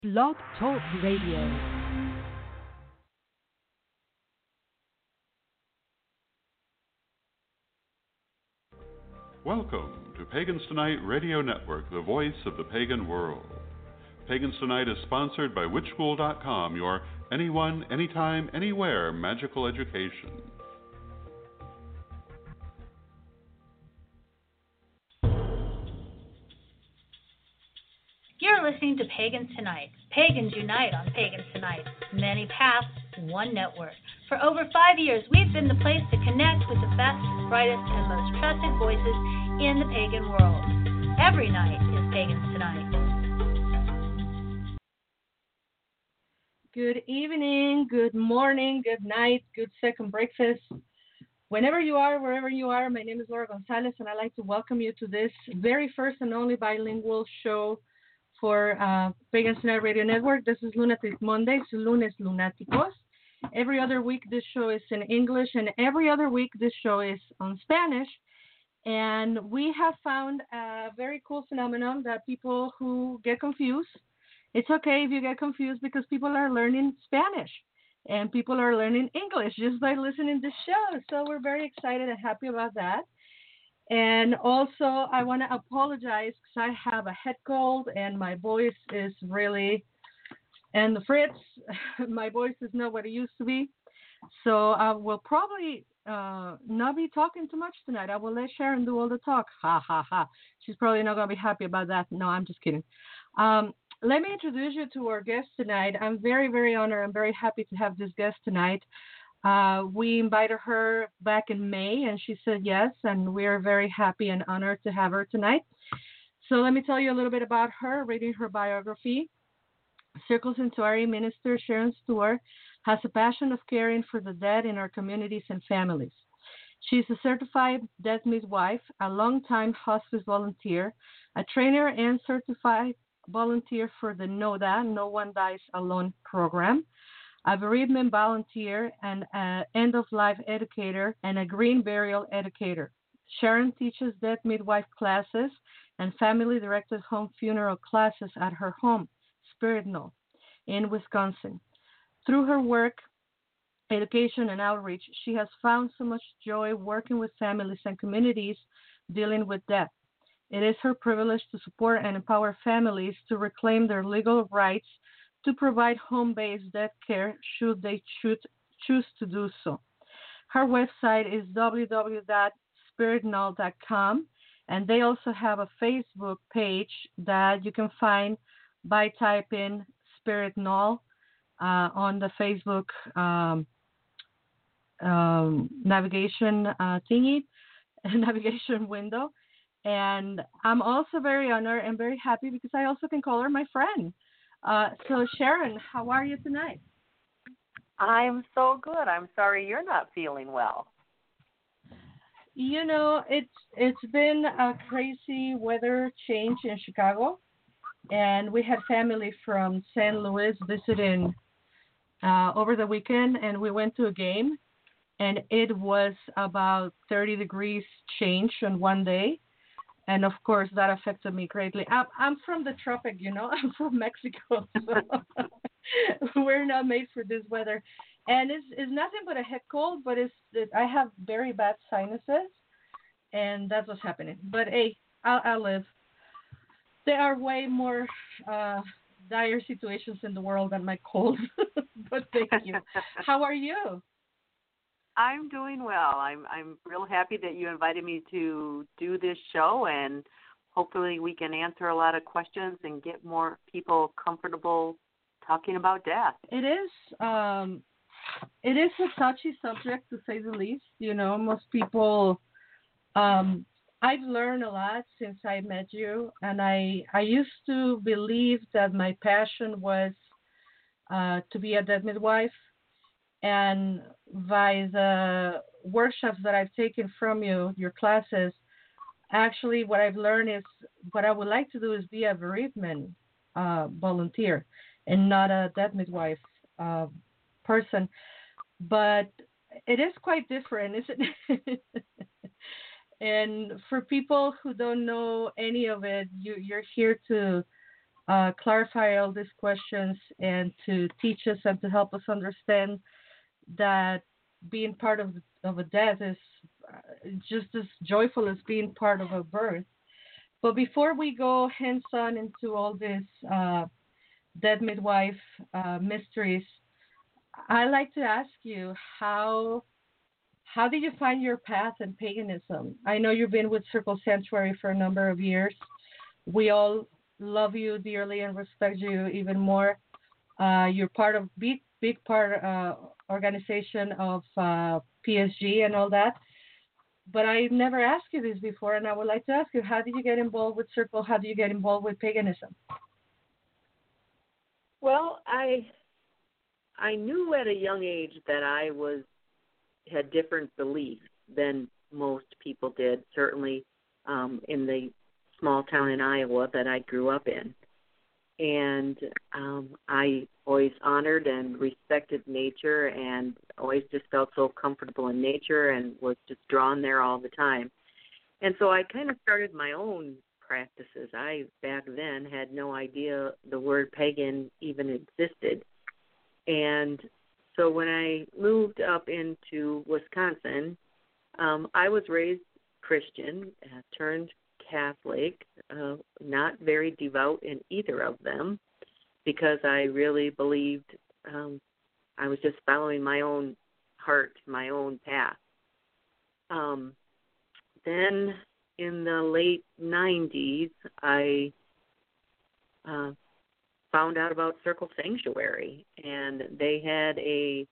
Blog Talk Radio. Welcome to Pagans Tonight Radio Network, the voice of the pagan world. Pagans Tonight is sponsored by witchschool.com, your anyone, anytime, anywhere magical education. You're listening to Pagans Tonight. Pagans unite on Pagans Tonight. Many paths, one network. For over 5 years, we've been the place to connect with the best, brightest, and most trusted voices in the pagan world. Every night is Pagans Tonight. Good evening, good morning, good night, good second breakfast. Whenever you are, wherever you are, my name is Laura Gonzalez, and I'd like to welcome you to this very first and only bilingual show for Pagans Tonight Radio Network. This is Lunatic Mondays, Lunes Lunáticos. Every other week this show is in English, and every other week this show is on Spanish. And we have found a very cool phenomenon that people who get confused, it's okay if you get confused because people are learning Spanish and people are learning English just by listening to the show. So we're very excited and happy about that. And also, I want to apologize because I have a head cold and my voice is really, and the Fritz, my voice is not what it used to be. So I will probably not be talking too much tonight. I will let Sharon do all the talk. Ha, ha, ha. She's probably not going to be happy about that. No, I'm just kidding. Let me introduce you to our guest tonight. I'm very, very honored. I'm very happy to have this guest tonight. We invited her back in May, and she said yes, and we are very happy and honored to have her tonight. So let me tell you a little bit about her, reading her biography. Circle Sanctuary Minister Sharon Stewart has a passion of caring for the dead in our communities and families. She's a certified death midwife, a longtime hospice volunteer, a trainer and certified volunteer for the NODA, No One Dies Alone program, a bereavement volunteer, and an end-of-life educator, and a green burial educator. Sharon teaches death midwife classes and family-directed home funeral classes at her home, Spirit Knoll, in Wisconsin. Through her work, education, and outreach, she has found so much joy working with families and communities dealing with death. It is her privilege to support and empower families to reclaim their legal rights to provide home-based death care should they choose to do so. Her website is www.spiritnull.com, and they also have a Facebook page that you can find by typing Spirit Null on the Facebook navigation thingy, navigation window. And I'm also very honored and very happy because I also can call her my friend. So Sharon, how are you tonight? I'm so good. I'm sorry you're not feeling well. You know, it's been a crazy weather change in Chicago, and we had family from St. Louis visiting over the weekend, and we went to a game, and it was about 30 degrees change on one day. And, of course, that affected me greatly. I'm from the tropic, you know. I'm from Mexico, so we're not made for this weather. And it's nothing but a head cold, but I have very bad sinuses, and that's what's happening. But, hey, I'll live. There are way more dire situations in the world than my cold, but thank you. How are you? I'm doing well. I'm real happy that you invited me to do this show, and hopefully we can answer a lot of questions and get more people comfortable talking about death. It is a touchy subject, to say the least. You know, most people, I've learned a lot since I met you, and I used to believe that my passion was to be a death midwife. And by the workshops that I've taken from you, your classes, actually what I've learned is what I would like to do is be a bereavement volunteer and not a death midwife person. But it is quite different, isn't it? And for people who don't know any of it, you're here to clarify all these questions and to teach us and to help us understand that being part of a death is just as joyful as being part of a birth. But before we go hands on into all this dead midwife mysteries, I like to ask you how did you find your path in paganism? I know you've been with Circle Sanctuary for a number of years. We all love you dearly and respect you even more. You're part of big part organization of PSG and all that. But I never asked you this before, and I would like to ask you: how did you get involved with Circle? How do you get involved with paganism? Well, I knew at a young age that I had different beliefs than most people did. Certainly, in the small town in Iowa that I grew up in. And I always honored and respected nature and always just felt so comfortable in nature and was just drawn there all the time. And so I kind of started my own practices. I, back then, had no idea the word pagan even existed. And so when I moved up into Wisconsin, I was raised Christian, turned Catholic, not very devout in either of them, because I really believed I was just following my own heart, my own path. Then in the late 90s, I found out about Circle Sanctuary, and they had a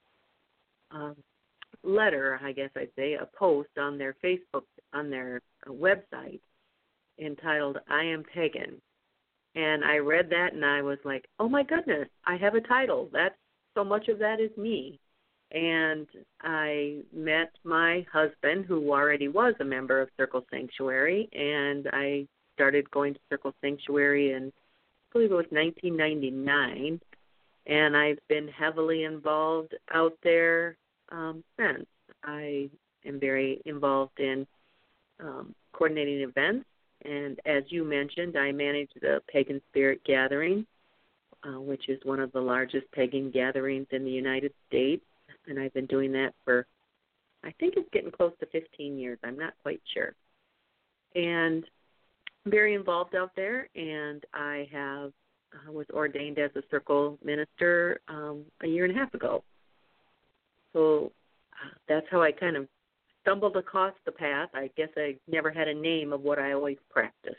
letter, I guess I'd say, a post on their Facebook, on their website, entitled I Am Pagan. And I read that and I was like, oh my goodness, I have a title. That's so much of that is me. And I met my husband, who already was a member of Circle Sanctuary, and I started going to Circle Sanctuary in, I believe it was 1999, and I've been heavily involved out there since. I am very involved in coordinating events. And as you mentioned, I manage the Pagan Spirit Gathering, which is one of the largest pagan gatherings in the United States. And I've been doing that for, I think it's getting close to 15 years. I'm not quite sure. And I'm very involved out there. And I was ordained as a Circle minister a year and a half ago. So that's how I kind of stumbled across the path. I guess I never had a name of what I always practiced.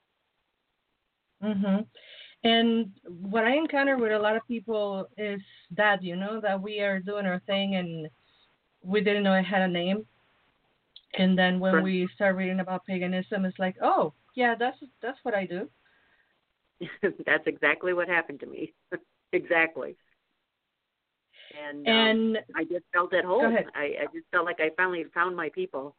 Mhm. And what I encounter with a lot of people is that, that we are doing our thing and we didn't know it had a name. And then when we start reading about paganism, it's like, oh, yeah, that's what I do. That's exactly what happened to me. Exactly. And I just felt at home. I just felt like I finally found my people.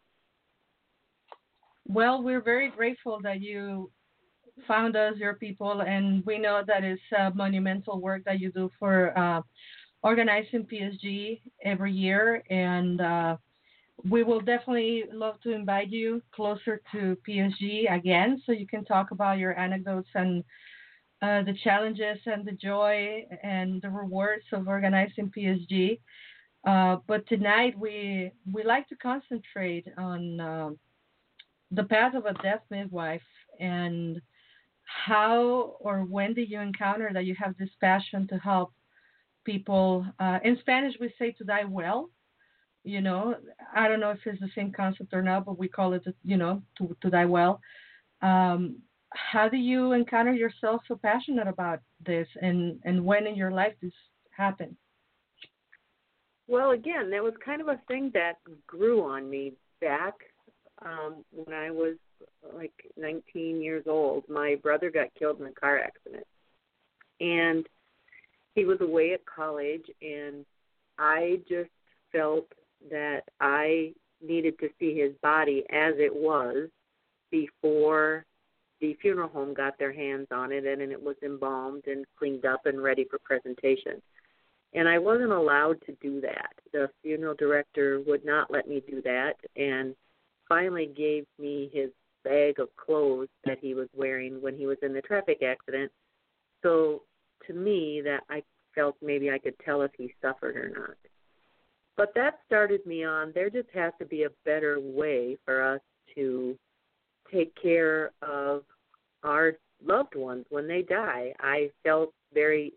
Well, we're very grateful that you found us, your people, and we know that it's monumental work that you do for organizing PSG every year, and we will definitely love to invite you closer to PSG again so you can talk about your anecdotes and the challenges and the joy and the rewards of organizing PSG. But tonight we like to concentrate on the path of a death midwife and how or when did you encounter that you have this passion to help people. In Spanish, we say to die well. I don't know if it's the same concept or not, but we call it, to die well. How do you encounter yourself so passionate about this, and when in your life this happened? Well, again, that was kind of a thing that grew on me back when I was like 19 years old. My brother got killed in a car accident, and he was away at college, and I just felt that I needed to see his body as it was before the funeral home got their hands on it, and it was embalmed and cleaned up and ready for presentation. And I wasn't allowed to do that. The funeral director would not let me do that, and finally gave me his bag of clothes that he was wearing when he was in the traffic accident So to me, that I felt maybe I could tell if he suffered or not. But that started me on, there just has to be a better way for us to take care of our loved ones when they die. I felt very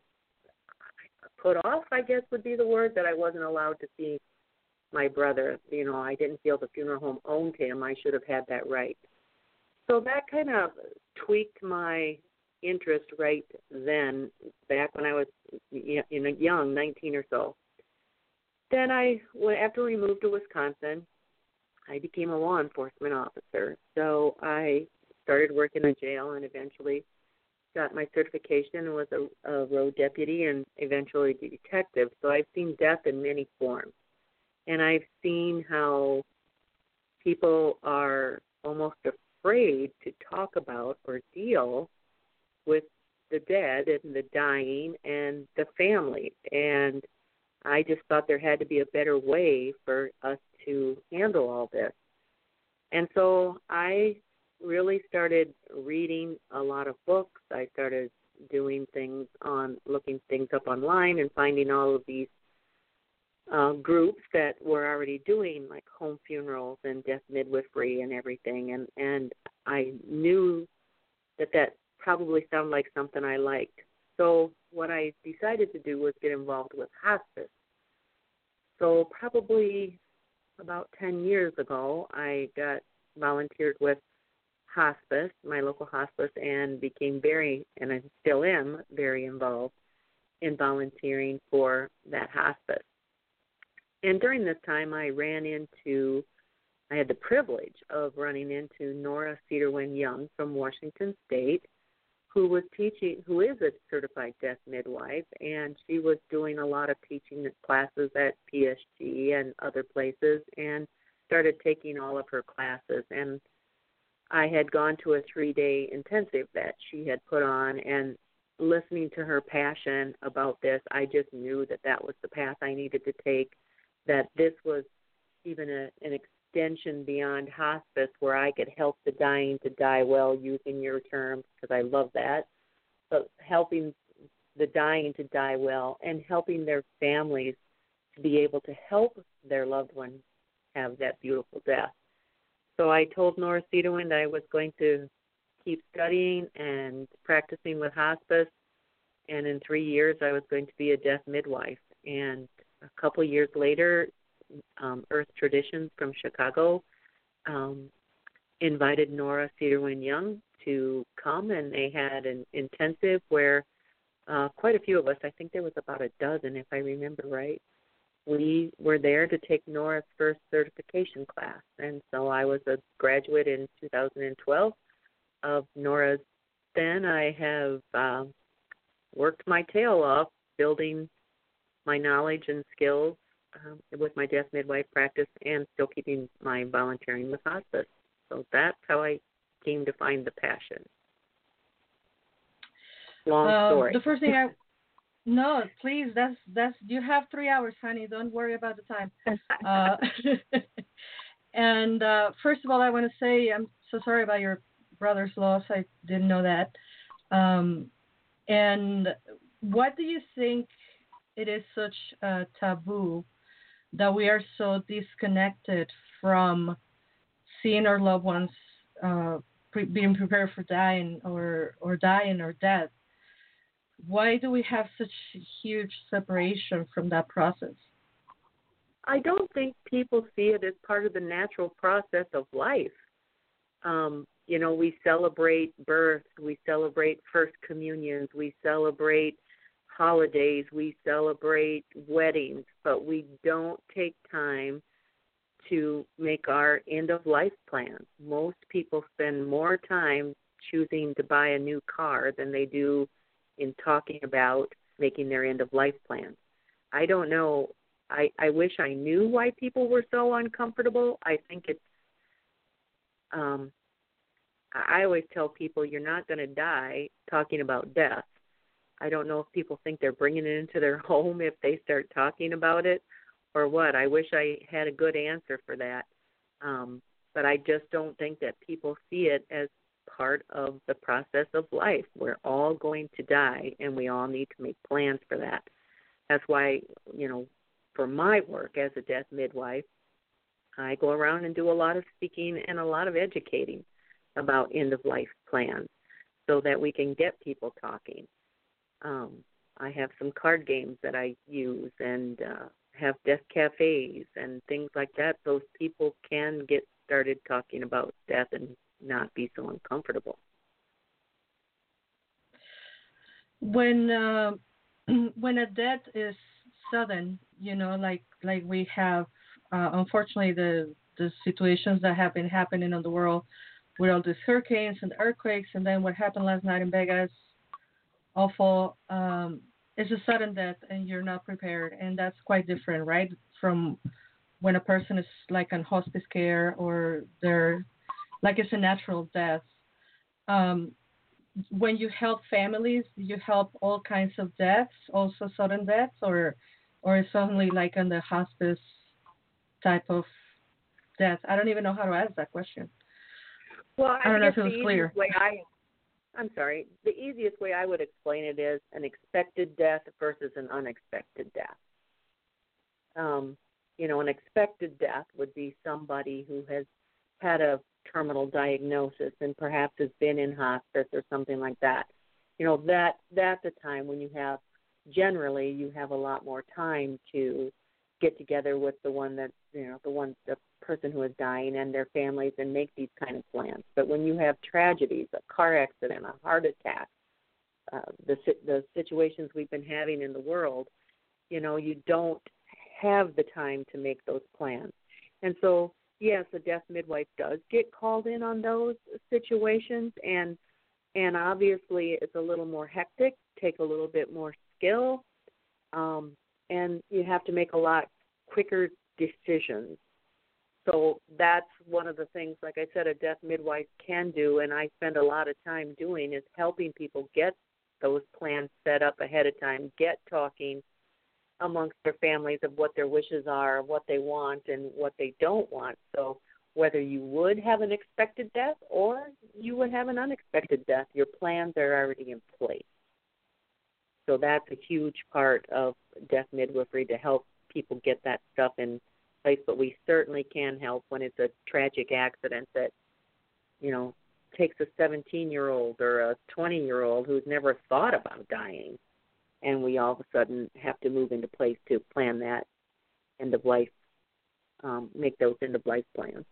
put off, I guess would be the word, that I wasn't allowed to see my brother. You know, I didn't feel the funeral home owned him. I should have had that right. So that kind of tweaked my interest right then, back when I was young, 19 or so. Then after we moved to Wisconsin, I became a law enforcement officer. So I started working in jail and eventually got my certification and was a road deputy and eventually a detective. So I've seen death in many forms. And I've seen how people are almost afraid to talk about or deal with the dead and the dying and the family. And I just thought there had to be a better way for us to handle all this. And so I really started reading a lot of books. I started doing things looking things up online and finding all of these groups that were already doing like home funerals and death midwifery and everything. And I knew that probably sounded like something I liked. So what I decided to do was get involved with hospice. So probably about 10 years ago, I got volunteered with hospice, my local hospice, and became and I still am very involved in volunteering for that hospice. And during this time, I had the privilege of running into Nora Cedarwind Young from Washington State, who is a certified death midwife, and she was doing a lot of teaching classes at PSG and other places, and started taking all of her classes. And I had gone to a 3-day intensive that she had put on, and listening to her passion about this, I just knew that was the path I needed to take, that this was even an extension beyond hospice where I could help the dying to die well, using your terms, because I love that, but helping the dying to die well and helping their families to be able to help their loved ones have that beautiful death. So I told Nora Cedarwind I was going to keep studying and practicing with hospice, and in 3 years I was going to be a death midwife. And a couple years later, Earth Traditions from Chicago invited Nora Cedarwind Young to come, and they had an intensive where quite a few of us, I think there was about a dozen if I remember right, we were there to take Nora's first certification class. And so I was a graduate in 2012 of Nora's. Then I have worked my tail off building my knowledge and skills with my death midwife practice and still keeping my volunteering with hospice. So that's how I came to find the passion. Long story. The first thing no, please, that's you have 3 hours, honey. Don't worry about the time. And first of all, I want to say I'm so sorry about your brother's loss. I didn't know that. And what do you think it is such a taboo that we are so disconnected from seeing our loved ones being prepared for dying or dying or death? Why do we have such huge separation from that process? I don't think people see it as part of the natural process of life. We celebrate birth, we celebrate first communions, we celebrate holidays, we celebrate weddings, but we don't take time to make our end-of-life plans. Most people spend more time choosing to buy a new car than they do in talking about making their end-of-life plans. I don't know. I wish I knew why people were so uncomfortable. I think it's I always tell people you're not going to die talking about death. I don't know if people think they're bringing it into their home if they start talking about it or what. I wish I had a good answer for that. But I just don't think that people see it as part of the process of life. We're all going to die, and we all need to make plans for that. That's why, for my work as a death midwife, I go around and do a lot of speaking and a lot of educating about end-of-life plans so that we can get people talking. I have some card games that I use and have death cafes and things like that so people can get started talking about death and not be so uncomfortable. When a death is sudden, like we have, unfortunately, the situations that have been happening in the world with all these hurricanes and earthquakes, and then what happened last night in Vegas, awful. It's a sudden death, and you're not prepared, and that's quite different, right, from when a person is like on hospice care or they're like it's a natural death. When you help families, you help all kinds of deaths, also sudden deaths, or it's only like in the hospice type of death? I don't even know how to ask that question. Well, I don't know if it was clear. I'm sorry. The easiest way I would explain it is an expected death versus an unexpected death. An expected death would be somebody who has had a terminal diagnosis and perhaps has been in hospice or something like that. That's a time when you have a lot more time to get together with the person who is dying and their families and make these kind of plans. But when you have tragedies, a car accident, a heart attack, the situations we've been having in the world, you don't have the time to make those plans. And so, yes, a death midwife does get called in on those situations, and obviously it's a little more hectic, take a little bit more skill, and you have to make a lot quicker decisions. So that's one of the things, like I said, a death midwife can do, and I spend a lot of time doing, is helping people get those plans set up ahead of time, get talking amongst their families of what their wishes are, what they want, and what they don't want. So whether you would have an expected death or you would have an unexpected death, your plans are already in place. So that's a huge part of death midwifery, to help people get that stuff in place. But we certainly can help when it's a tragic accident that, takes a 17-year-old or a 20-year-old who's never thought about dying, and we all of a sudden have to move into place to plan that end of life, make those end of life plans.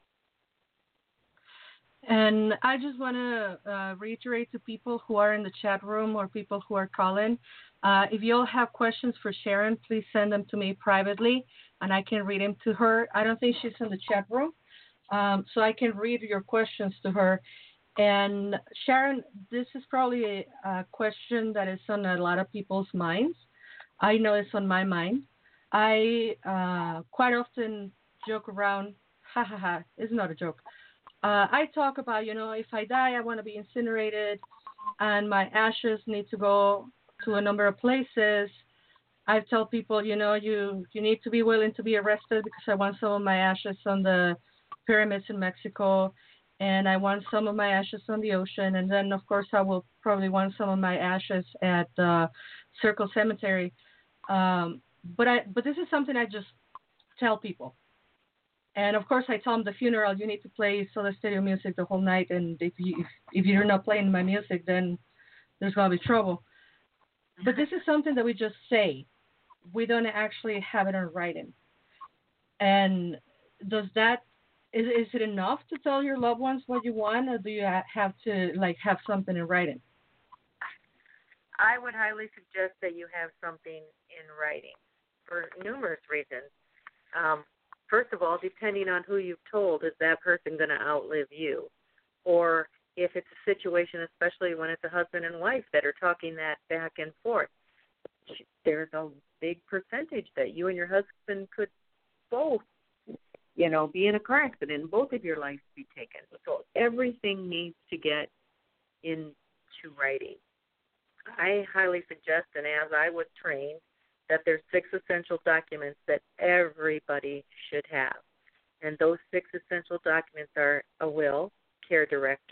And I just want to reiterate to people who are in the chat room or people who are calling, if you all have questions for Sharon, please send them to me privately, and I can read them to her. I don't think she's in the chat room, so I can read your questions to her. And Sharon, this is probably a question that is on a lot of people's minds. I know it's on my mind. I quite often joke around, it's not a joke. I talk about, if I die, I want to be incinerated, and my ashes need to go to a number of places. I tell people, you need to be willing to be arrested because I want some of my ashes on the pyramids in Mexico, and I want some of my ashes on the ocean, and then, of course, I will probably want some of my ashes at Circle Cemetery. But this is something I just tell people. And, of course, I tell them the funeral, you need to play Soda Stereo music the whole night, and if you're not playing my music, then there's going to be trouble. But this is something that we just say. We don't actually have it on writing. And is it enough to tell your loved ones what you want, or do you have to, have something in writing? I would highly suggest that you have something in writing for numerous reasons. First of all, depending on who you've told, is that person going to outlive you? Or if it's a situation, especially when it's a husband and wife that are talking that back and forth, there's a big percentage that you and your husband could both, be in a car accident and both of your lives be taken. So everything needs to get into writing. I highly suggest, and as I was trained, that there's 6 essential documents that everybody should have. And those 6 essential documents are a will, care director,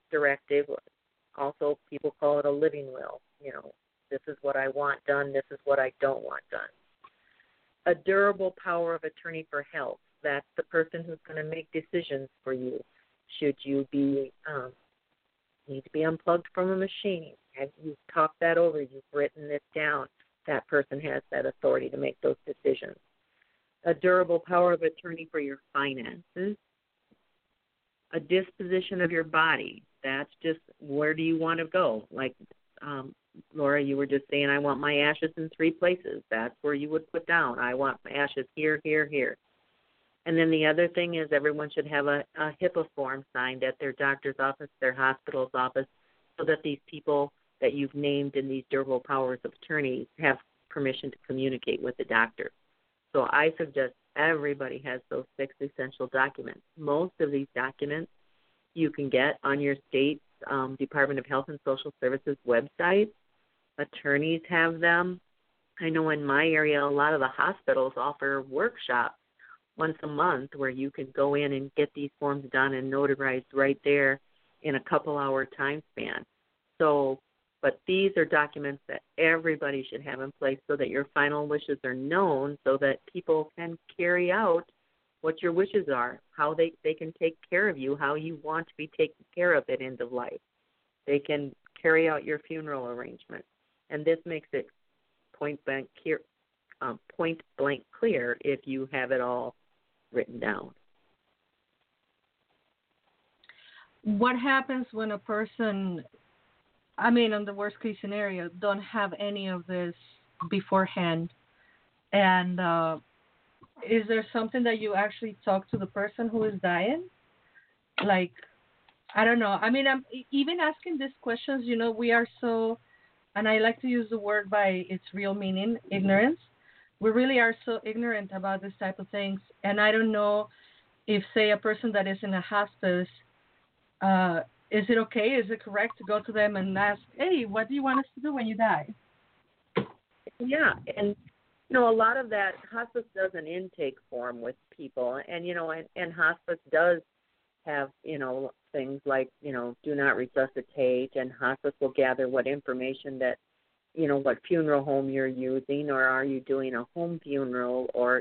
directive. Also, people call it a living will. This is what I want done. This is what I don't want done. A durable power of attorney for health. That's the person who's going to make decisions for you. Should you need to be unplugged from a machine? Have you talked that over? You've written this down. That person has that authority to make those decisions. A durable power of attorney for your finances. A disposition of your body. That's just where do you want to go? Like Laura, you were just saying, I want my ashes in 3 places. That's where you would put down. I want my ashes here, here, here. And then the other thing is everyone should have a HIPAA form signed at their doctor's office, their hospital's office, so that these people that you've named in these durable powers of attorney have permission to communicate with the doctor. So I suggest everybody has those 6 essential documents. Most of these documents you can get on your state's Department of Health and Social Services website. Attorneys have them. I know in my area, a lot of the hospitals offer workshops once a month where you can go in and get these forms done and notarized right there in a couple-hour time span. So, but these are documents that everybody should have in place so that your final wishes are known so that people can carry out what your wishes are, how they can take care of you, how you want to be taken care of at end of life. They can carry out your funeral arrangement. And this makes it point blank clear if you have it all written down. What happens when a person, on the worst case scenario, don't have any of this beforehand? And is there something that you actually talk to the person who is dying? Like, I don't know. I'm even asking these questions, we are so, and I like to use the word by its real meaning, ignorance. We really are so ignorant about this type of things. And I don't know if, say, a person that is in a hospice, is it okay? Is it correct to go to them and ask, hey, what do you want us to do when you die? Yeah, and a lot of that, hospice does an intake form with people, and and hospice does have things like do not resuscitate, and hospice will gather what information that what funeral home you're using, or are you doing a home funeral, or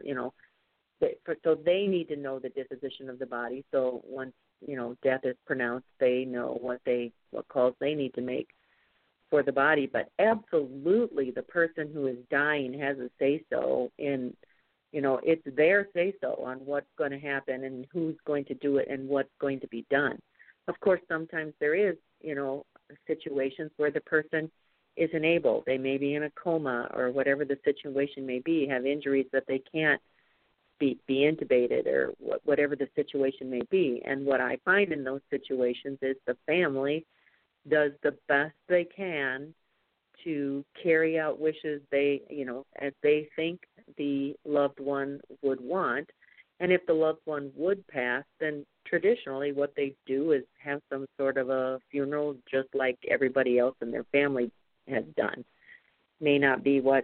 so they need to know the disposition of the body. So once death is pronounced, they know what calls they need to make for the body. But absolutely, the person who is dying has a say-so in, it's their say-so on what's going to happen and who's going to do it and what's going to be done. Of course, sometimes there is, situations where the person isn't able. They may be in a coma or whatever the situation may be, have injuries that they can't be intubated or whatever the situation may be. And what I find in those situations is the family does the best they can to carry out wishes they, as they think the loved one would want. And if the loved one would pass, then traditionally what they do is have some sort of a funeral just like everybody else in their family has done. May not be what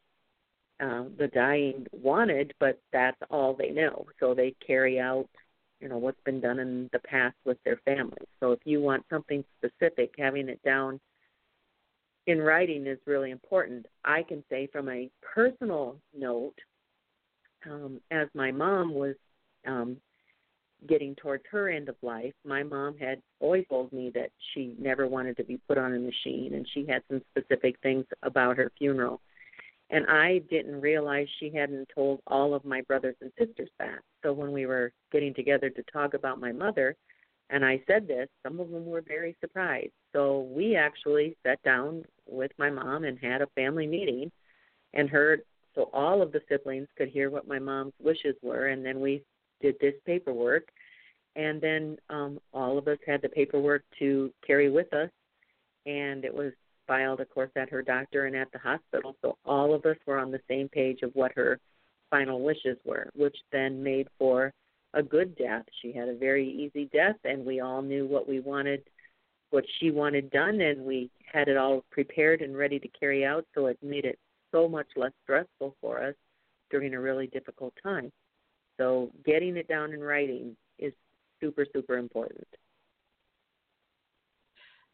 the dying wanted, but that's all they know. So they carry out, what's been done in the past with their family. So if you want something specific, having it down in writing is really important. I can say from a personal note, as my mom was getting towards her end of life, my mom had always told me that she never wanted to be put on a machine, and she had some specific things about her funeral. And I didn't realize she hadn't told all of my brothers and sisters that. So when we were getting together to talk about my mother, and I said this, some of them were very surprised. So we actually sat down with my mom and had a family meeting and heard, so all of the siblings could hear what my mom's wishes were, and then we did this paperwork. And then all of us had the paperwork to carry with us, and it was filed, of course, at her doctor and at the hospital. So all of us were on the same page of what her final wishes were, which then made for a good death. She had a very easy death, and we all knew what we wanted, what she wanted done, and we had it all prepared and ready to carry out, so it made it so much less stressful for us during a really difficult time. So getting it down in writing is super, super important.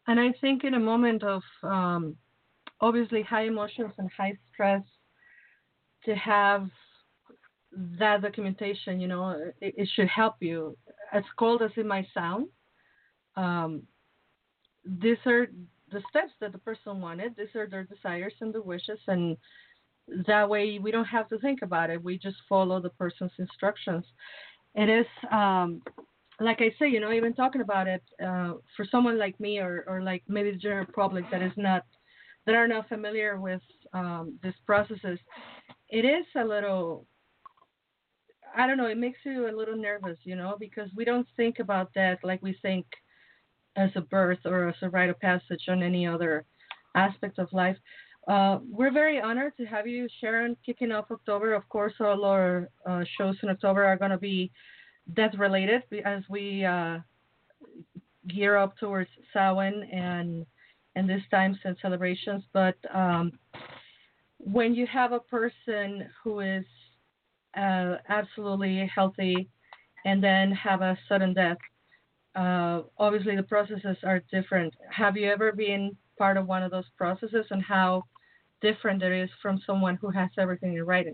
And I think in a moment of obviously high emotions and high stress, to have that documentation, it should help you. As cold as it might sound, um, these are the steps that the person wanted. These are their desires and the wishes, and that way we don't have to think about it. We just follow the person's instructions. It is, like I say, even talking about it, for someone like me or like maybe the general public that are not familiar with these processes, it is a little, I don't know, it makes you a little nervous, because we don't think about that like we think as a birth or as a rite of passage on any other aspect of life. We're very honored to have you, Sharon, kicking off October. Of course, all our shows in October are going to be death related as we gear up towards Samhain and these times and celebrations. But when you have a person who is absolutely healthy and then have a sudden death, obviously the processes are different. Have you ever been part of one of those processes, and how different it is from someone who has everything in writing?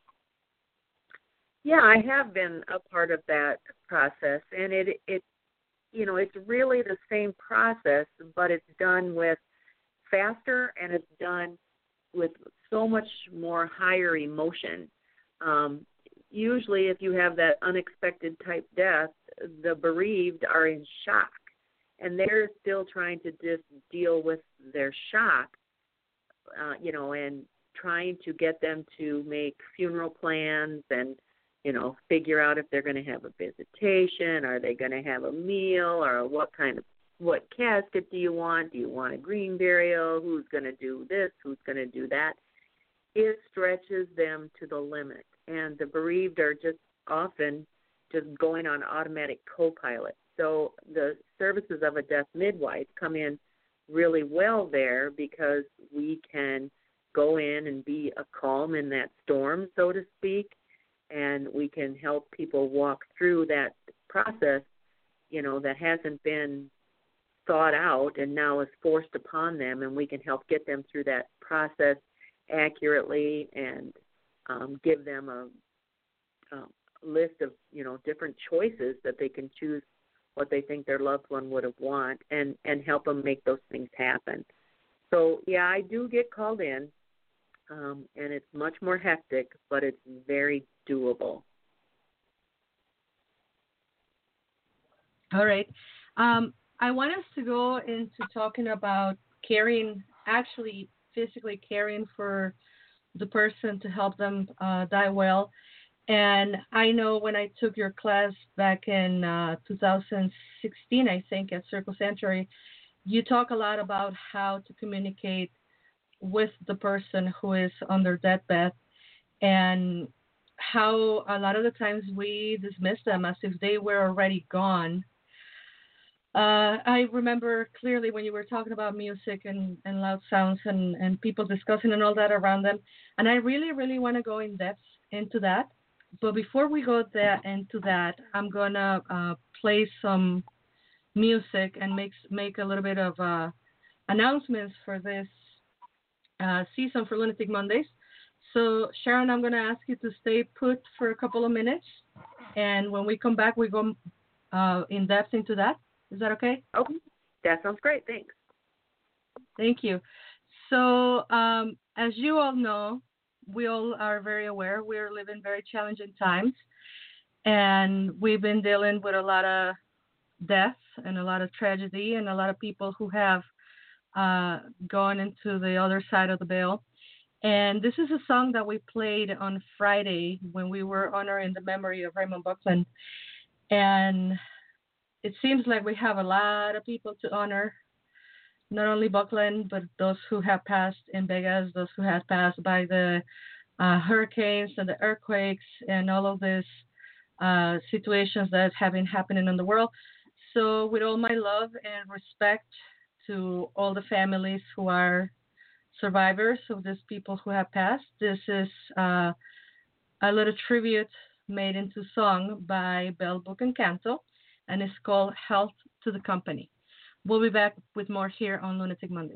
Yeah, I have been a part of that process, and it's really the same process, but it's done with faster, and it's done with so much more higher emotion. Usually, if you have that unexpected type death, the bereaved are in shock, and they're still trying to just deal with their shock, and trying to get them to make funeral plans and, figure out if they're going to have a visitation, are they going to have a meal, or what casket do you want? Do you want a green burial? Who's going to do this? Who's going to do that? It stretches them to the limit, and the bereaved are just often just going on automatic co-pilot. So the services of a death midwife come in really well there, because we can go in and be a calm in that storm, so to speak, and we can help people walk through that process, that hasn't been thought out and now is forced upon them, and we can help get them through that process accurately and give them a list of, different choices that they can choose what they think their loved one would have want, and help them make those things happen. So, yeah, I do get called in, and it's much more hectic, but it's very doable. All right. I want us to go into talking about caring, actually physically caring for the person to help them die well. And I know when I took your class back in 2016, I think, at Circle Sanctuary, you talk a lot about how to communicate with the person who is on their deathbed, and how a lot of the times we dismiss them as if they were already gone. I remember clearly when you were talking about music and loud sounds and people discussing and all that around them. And I really, really want to go in depth into that. But before we go into that, I'm going to play some music and make a little bit of announcements for this season for Lunatic Mondays. So, Sharon, I'm going to ask you to stay put for a couple of minutes. And when we come back, we go in depth into that. Is that okay? Okay. That sounds great. Thanks. Thank you. So, as you all know, we all are very aware we're living very challenging times. And we've been dealing with a lot of death and a lot of tragedy and a lot of people who have gone into the other side of the veil. And this is a song that we played on Friday when we were honoring the memory of Raymond Buckland. And it seems like we have a lot of people to honor, not only Buckland, but those who have passed in Vegas, those who have passed by the hurricanes and the earthquakes and all of these situations that have been happening in the world. So with all my love and respect to all the families who are survivors of these people who have passed, this is a little tribute made into song by Bell Book and Canto, and it's called Health to the Company. We'll be back with more here on Lunatic Mondays.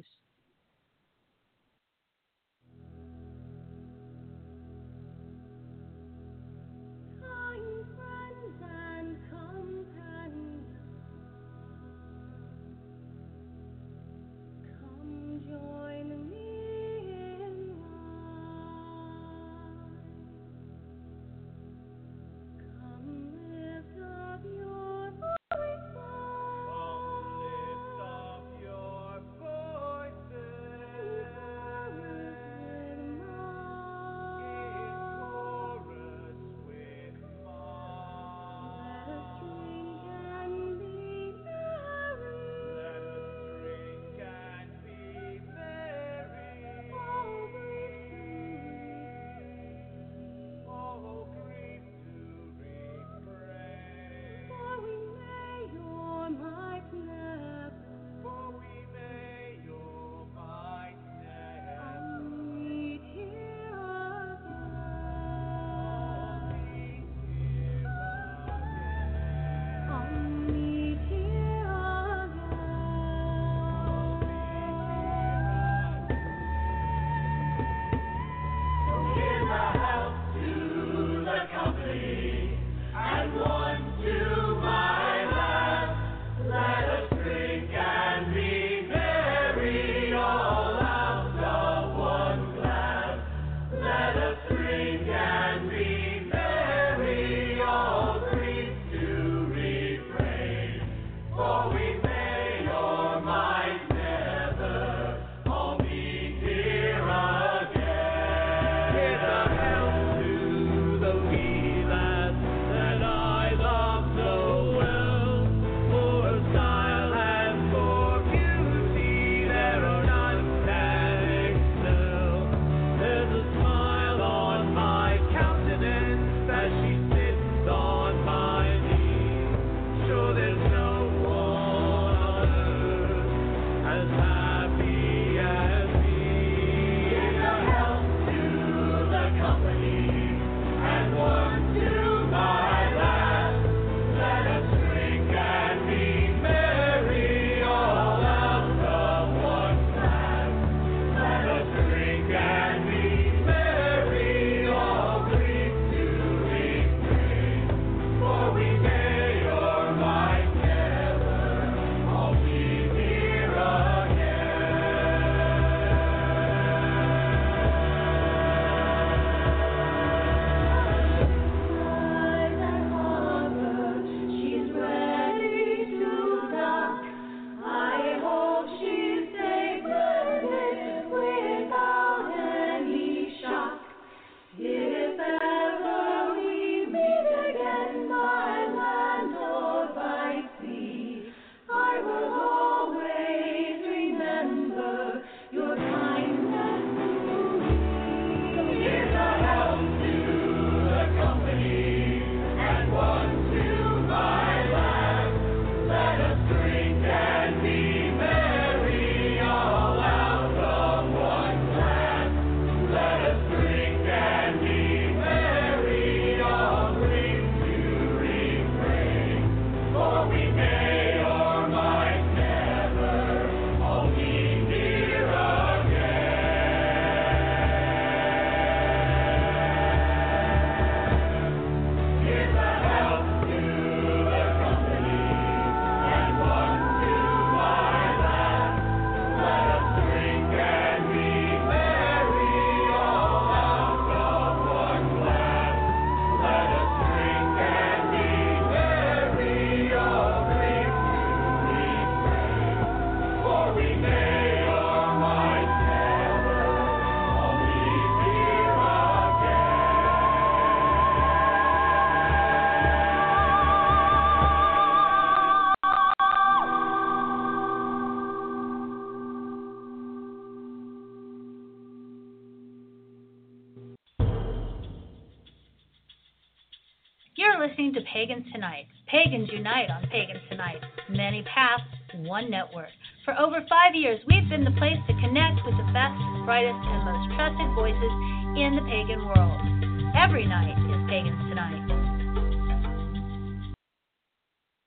You're listening to Pagans Tonight. Pagans unite on Pagans Tonight. Many paths, one network. For over 5 years, we've been the place to connect with the best, brightest, and most trusted voices in the pagan world. Every night is Pagans Tonight.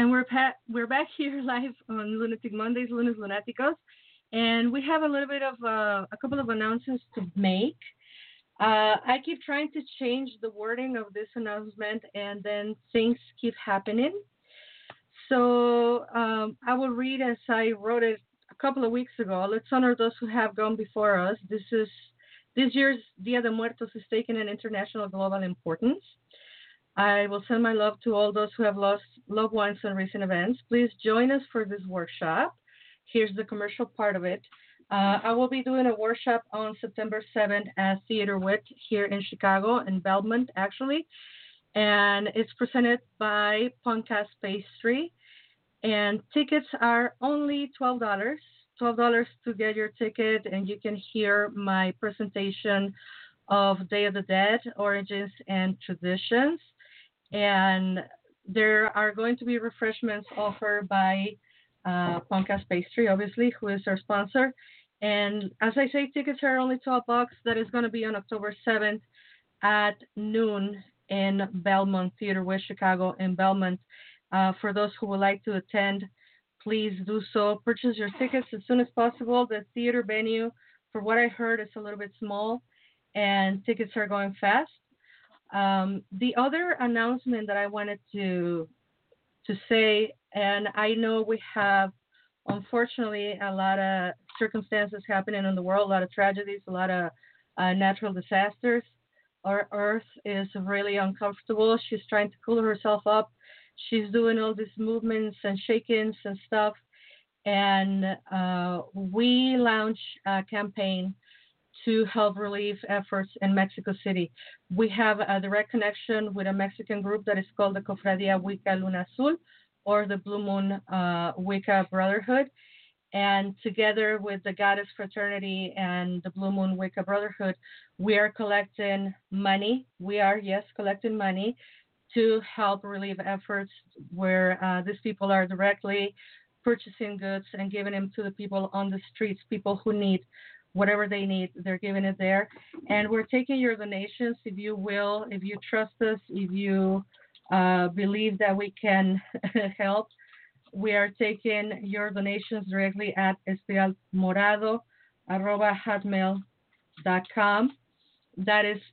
And we're back here live on Lunatic Mondays, Lunes Lunáticos, and we have a little bit of a couple of announcements to make. I keep trying to change the wording of this announcement, and then things keep happening. So I will read as I wrote it a couple of weeks ago. Let's honor those who have gone before us. This year's Dia de Muertos is taking an international global importance. I will send my love to all those who have lost loved ones in recent events. Please join us for this workshop. Here's the commercial part of it. I will be doing a workshop on September 7th at Theater Wit here in Chicago, in Belmont, actually. And it's presented by Podcast Pastry. And tickets are only $12. $12 to get your ticket, and you can hear my presentation of Day of the Dead, Origins and Traditions. And there are going to be refreshments offered by Podcast Pastry, obviously, who is our sponsor. And as I say, tickets are only $12. That is going to be on October 7th at noon in Belmont, Theater West Chicago in Belmont. For those who would like to attend, please do so. Purchase your tickets as soon as possible. The theater venue, for what I heard, is a little bit small, and tickets are going fast. The other announcement that I wanted to say, and I know we have, unfortunately, a lot of circumstances happening in the world, a lot of tragedies, a lot of natural disasters. Our Earth is really uncomfortable. She's trying to cool herself up. She's doing all these movements and shake-ins and stuff. And we launched a campaign to help relief efforts in Mexico City. We have a direct connection with a Mexican group that is called the Cofradia Wicca Luna Azul, or the Blue Moon Wicca Brotherhood. And together with the Goddess Fraternity and the Blue Moon Wicca Brotherhood, we are collecting money. We are, yes, collecting money to help relief efforts where these people are directly purchasing goods and giving them to the people on the streets, people who need whatever they need, they're giving it there. And we're taking your donations, if you will, if you trust us, if you believe that we can help. We are taking your donations directly at espiralmorado@hotmail.com. That is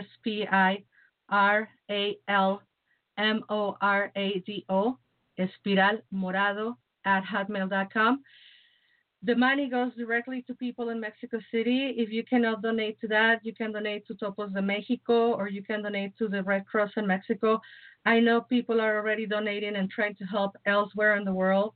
ESPIRALMORADO, espiralmorado@hotmail.com. The money goes directly to people in Mexico City. If you cannot donate to that, you can donate to Topos de Mexico, or you can donate to the Red Cross in Mexico. I know people are already donating and trying to help elsewhere in the world.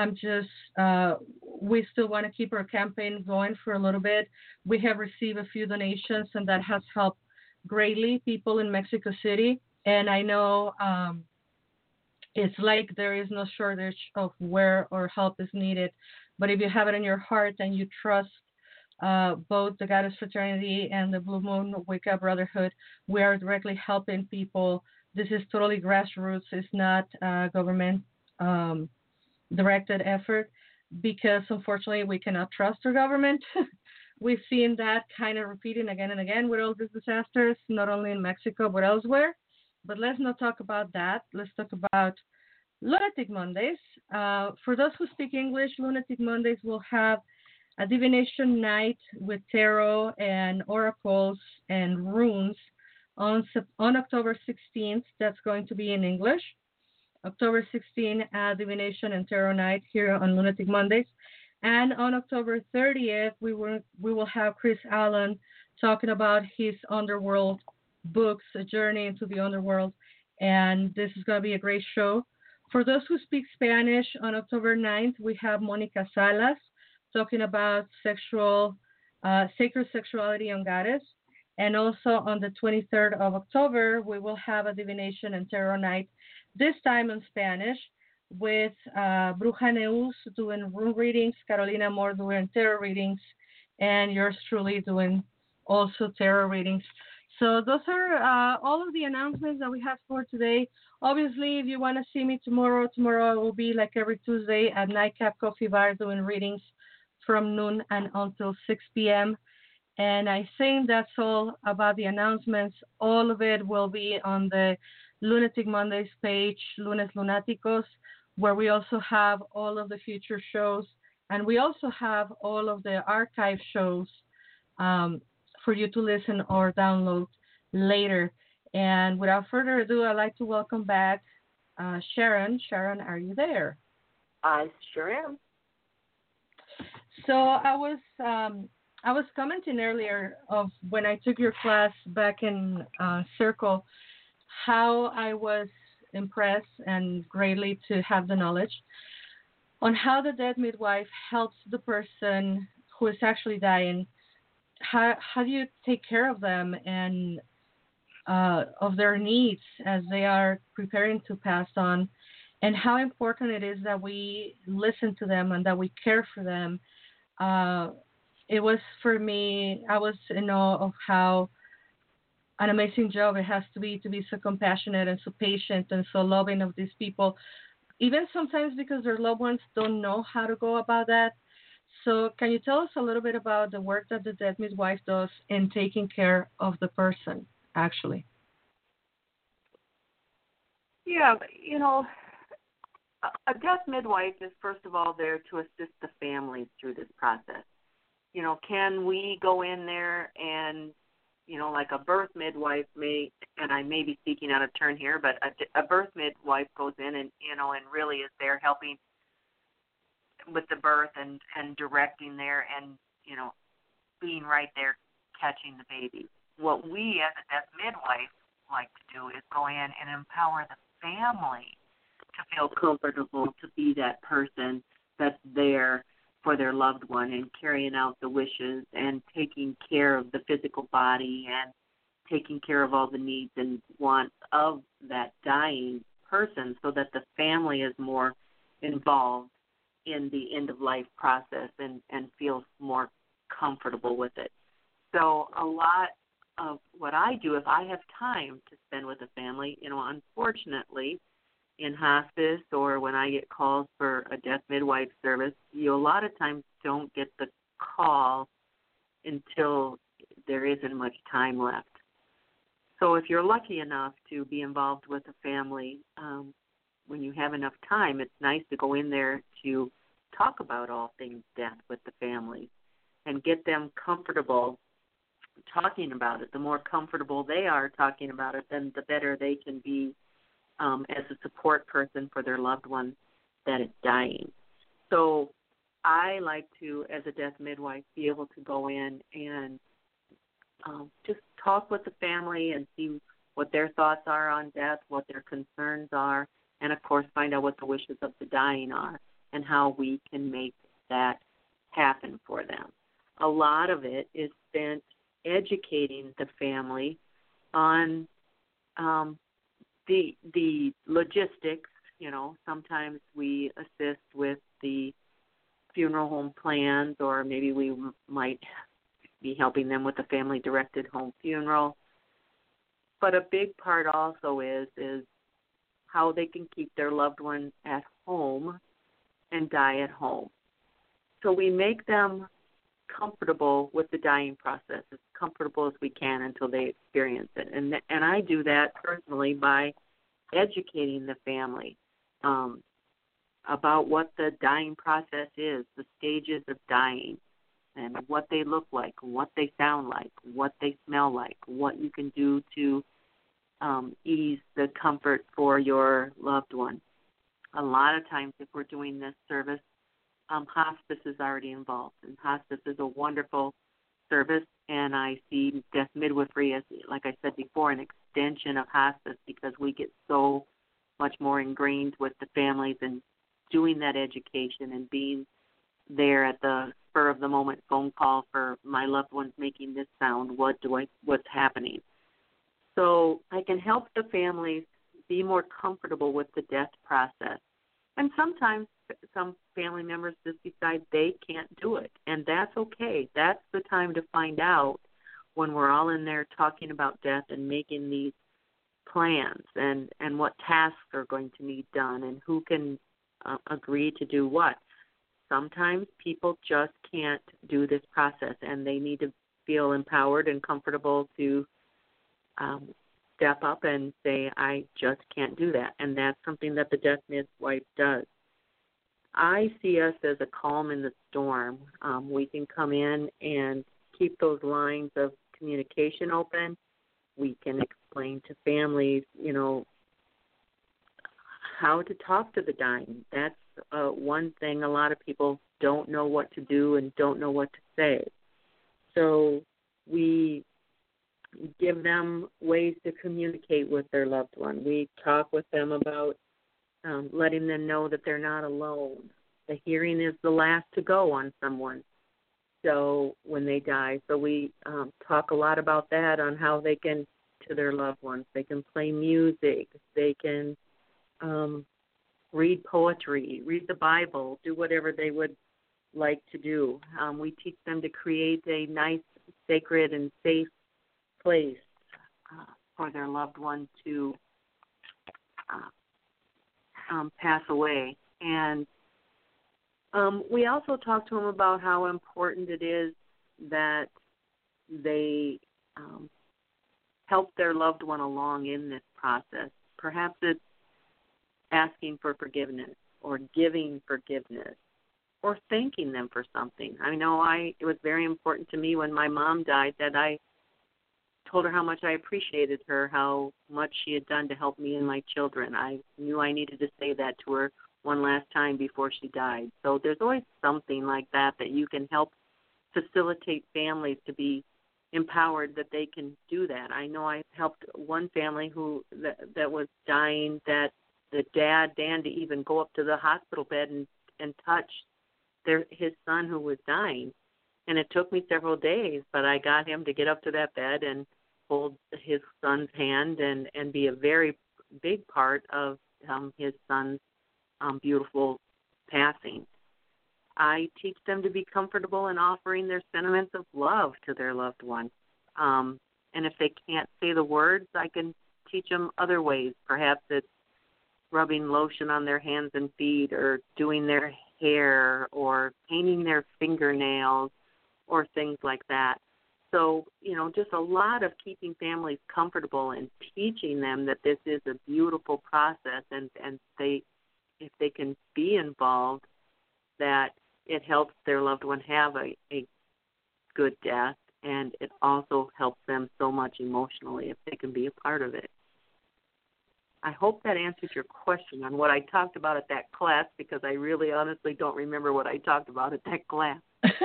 We still want to keep our campaign going for a little bit. We have received a few donations, and that has helped greatly people in Mexico City. And I know it's like there is no shortage of where our help is needed. But if you have it in your heart and you trust both the Goddess Fraternity and the Blue Moon Wicca Brotherhood, we are directly helping people. This is totally grassroots. It's not a government directed effort, because unfortunately we cannot trust our government. We've seen that kind of repeating again and again with all these disasters, not only in Mexico but elsewhere. But let's not talk about that. Let's talk about Lunatic Mondays. For those who speak English, Lunatic Mondays will have a divination night with tarot and oracles and runes on October 16th. That's going to be in English. October 16th, divination and tarot night here on Lunatic Mondays. And on October 30th, we will have Chris Allen talking about his underworld books, A Journey into the Underworld. And this is going to be a great show. For those who speak Spanish, on October 9th, we have Monica Salas talking about sacred sexuality on Goddess. And also on the 23rd of October, we will have a divination and tarot night, this time in Spanish, with Bruja Neus doing rune readings, Carolina Moore doing tarot readings, and yours truly doing also tarot readings. So those are all of the announcements that we have for today. Obviously, if you want to see me tomorrow I will be like every Tuesday at Nightcap Coffee Bar doing readings from noon and until 6 p.m. And I think that's all about the announcements. All of it will be on the Lunatic Mondays page, Lunes Lunáticos. where we also have all of the future shows, and we also have all of the archive shows for you to listen or download later. And without further ado, I'd like to welcome back Sharon. Sharon, are you there? I sure am. So I was commenting earlier of when I took your class back in Circle, how I was impressed and greatly to have the knowledge on how the death midwife helps the person who is actually dying. How do you take care of them and of their needs as they are preparing to pass on, and how important it is that we listen to them and that we care for them. It was for me, I was in awe of how an amazing job it has to be so compassionate and so patient and so loving of these people, even sometimes because their loved ones don't know how to go about that. So can you tell us a little bit about the work that the death midwife does in taking care of the person, actually? Yeah, a death midwife is first of all there to assist the families through this process. Can we go in there and, like a birth midwife may, and I may be speaking out of turn here, but a birth midwife goes in and really is there helping with the birth and directing there and, being right there catching the baby. What we as a death midwife like to do is go in and empower the family to feel comfortable to be that person that's there for their loved one and carrying out the wishes and taking care of the physical body and taking care of all the needs and wants of that dying person so that the family is more involved in the end-of-life process and feels more comfortable with it. So a lot of what I do, if I have time to spend with a family, unfortunately, in hospice or when I get calls for a death midwife service, you a lot of times don't get the call until there isn't much time left. So if you're lucky enough to be involved with a family, when you have enough time, it's nice to go in there to talk about all things death with the family and get them comfortable talking about it. The more comfortable they are talking about it, then the better they can be as a support person for their loved one that is dying. So I like to, as a death midwife, be able to go in and just talk with the family and see what their thoughts are on death, what their concerns are, and, of course, find out what the wishes of the dying are and how we can make that happen for them. A lot of it is spent educating the family on the logistics. Sometimes we assist with the funeral home plans, or maybe we might be helping them with a family-directed home funeral. But a big part also is how they can keep their loved one at home and die at home. So we make them comfortable with the dying process, as comfortable as we can until they experience it. And I do that personally by educating the family about what the dying process is, the stages of dying, and what they look like, what they sound like, what they smell like, what you can do to ease the comfort for your loved one. A lot of times if we're doing this service, hospice is already involved, and hospice is a wonderful service, and I see death midwifery as, like I said before, an extension of hospice because we get so much more ingrained with the families and doing that education and being there at the spur of the moment phone call for my loved one's making this sound, what's happening. So I can help the families be more comfortable with the death process. And sometimes some family members just decide they can't do it, and that's okay. That's the time to find out when we're all in there talking about death and making these plans and what tasks are going to need done and who can agree to do what. Sometimes people just can't do this process, and they need to feel empowered and comfortable to step up and say, I just can't do that. And that's something that the death midwife does. I see us as a calm in the storm. We can come in and keep those lines of communication open. We can explain to families, how to talk to the dying. That's one thing a lot of people don't know what to do and don't know what to say. So we give them ways to communicate with their loved one. We talk with them about letting them know that they're not alone. The hearing is the last to go on someone. So when they die, so we talk a lot about that, on how they can, to their loved ones, they can play music, they can read poetry, read the Bible, do whatever they would like to do. We teach them to create a nice, sacred, and safe place for their loved one to pass away. And we also talk to them about how important it is that they help their loved one along in this process. Perhaps it's asking for forgiveness or giving forgiveness or thanking them for something. I know it was very important to me when my mom died that I told her how much I appreciated her, how much she had done to help me and my children. I knew I needed to say that to her one last time before she died. So there's always something like that you can help facilitate families to be empowered that they can do that. I know I helped one family that was dying, that the dad, Dan, to even go up to the hospital bed and touch his son who was dying. And it took me several days, but I got him to get up to that bed and hold his son's hand and be a very big part of his son's beautiful passing. I teach them to be comfortable in offering their sentiments of love to their loved one. And if they can't say the words, I can teach them other ways. Perhaps it's rubbing lotion on their hands and feet, or doing their hair, or painting their fingernails, or things like that. So, just a lot of keeping families comfortable and teaching them that this is a beautiful process, and if they can be involved, that it helps their loved one have a good death, and it also helps them so much emotionally if they can be a part of it. I hope that answered your question on what I talked about at that class, because I really honestly don't remember what I talked about at that class.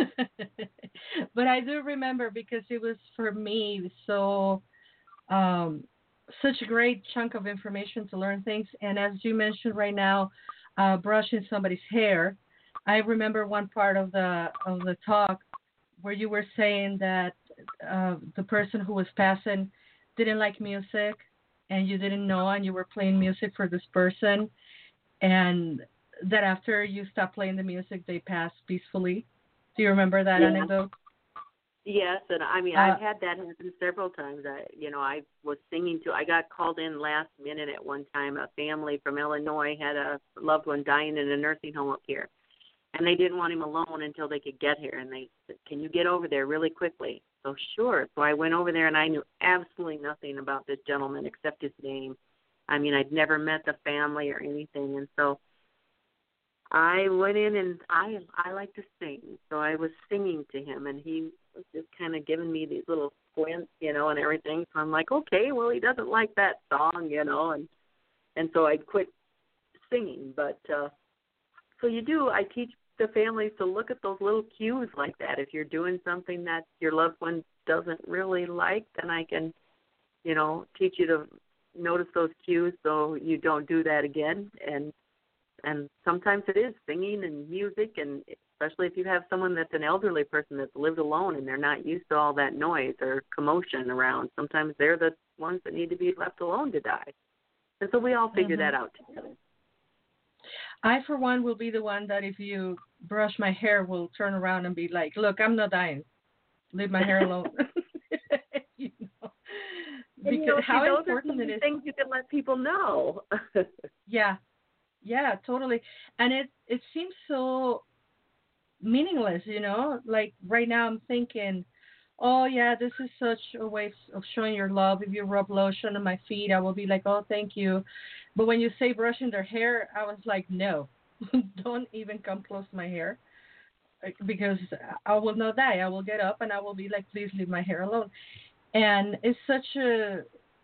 But I do remember, because it was, for me, so such a great chunk of information to learn things. And as you mentioned right now, brushing somebody's hair, I remember one part of the talk where you were saying that the person who was passing didn't like music, and you didn't know, and you were playing music for this person, and that after you stopped playing the music, they passed peacefully. Do you remember that anecdote? Yes, and I've had that happen several times. I was singing I got called in last minute at one time. A family from Illinois had a loved one dying in a nursing home up here, and they didn't want him alone until they could get here. And they said, "Can you get over there really quickly?" So sure. So I went over there, and I knew absolutely nothing about this gentleman except his name. I'd never met the family or anything, and so I went in, and I like to sing, so I was singing to him, and he was just kind of giving me these little squints, and everything. So I'm like, okay, well, he doesn't like that song, and so I quit singing. But so I teach the families to look at those little cues like that. If you're doing something that your loved one doesn't really like, then I can, teach you to notice those cues so you don't do that again. And sometimes it is singing and music, and especially if you have someone that's an elderly person that's lived alone and they're not used to all that noise or commotion around. Sometimes they're the ones that need to be left alone to die. And so we all figure that out together. I, for one, will be the one that if you brush my hair, will turn around and be like, look, I'm not dying. Leave my hair alone. Because how important it is. Things you can let people know. Yeah, totally. And it seems so meaningless, like right now I'm thinking, oh yeah, this is such a way of showing your love. If you rub lotion on my feet, I will be like, oh, thank you. But when you say brushing their hair, I was like, no, don't even come close to my hair because I will not die. I will get up and I will be like, please leave my hair alone. And it's such a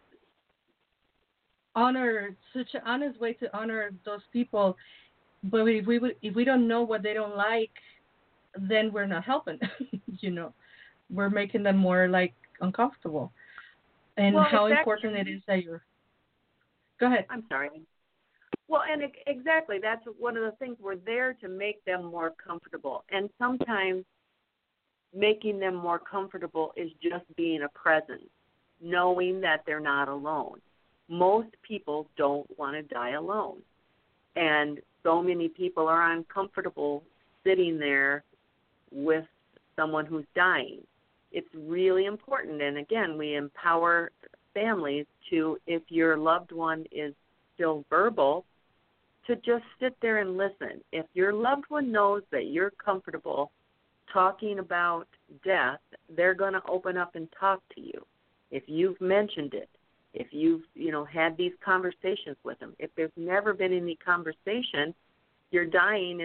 honor, such an honest way to honor those people. But if we don't know what they don't like, then we're not helping. you know, we're making them more like uncomfortable. And Well, how exactly. important it is that you're. Go ahead. I'm sorry. Well, and exactly, that's one of the things. We're there to make them more comfortable. And sometimes making them more comfortable is just being a presence, knowing that they're not alone. Most people don't want to die alone. And so many people are uncomfortable sitting there with someone who's dying. It's really important. And again, we empower families to, if your loved one is still verbal, to just sit there and listen. If your loved one knows that you're comfortable talking about death, they're going to open up and talk to you. If you've mentioned it, if you've, had these conversations with them. If there's never been any conversation, your dying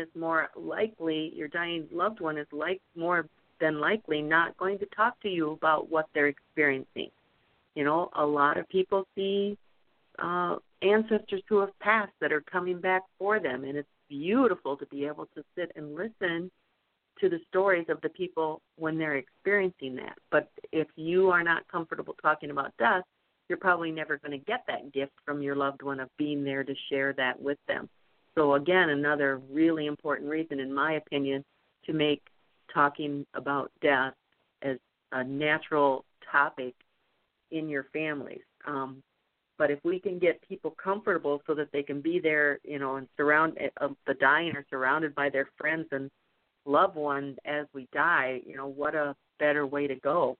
loved one is more than likely not going to talk to you about what they're experiencing. A lot of people see ancestors who have passed that are coming back for them, and it's beautiful to be able to sit and listen to the stories of the people when they're experiencing that. But if you are not comfortable talking about death, you're probably never going to get that gift from your loved one of being there to share that with them. So again, another really important reason, in my opinion, to make talking about death as a natural topic in your families. But if we can get people comfortable so that they can be there, and the dying are surrounded by their friends and loved ones as we die, what a better way to go.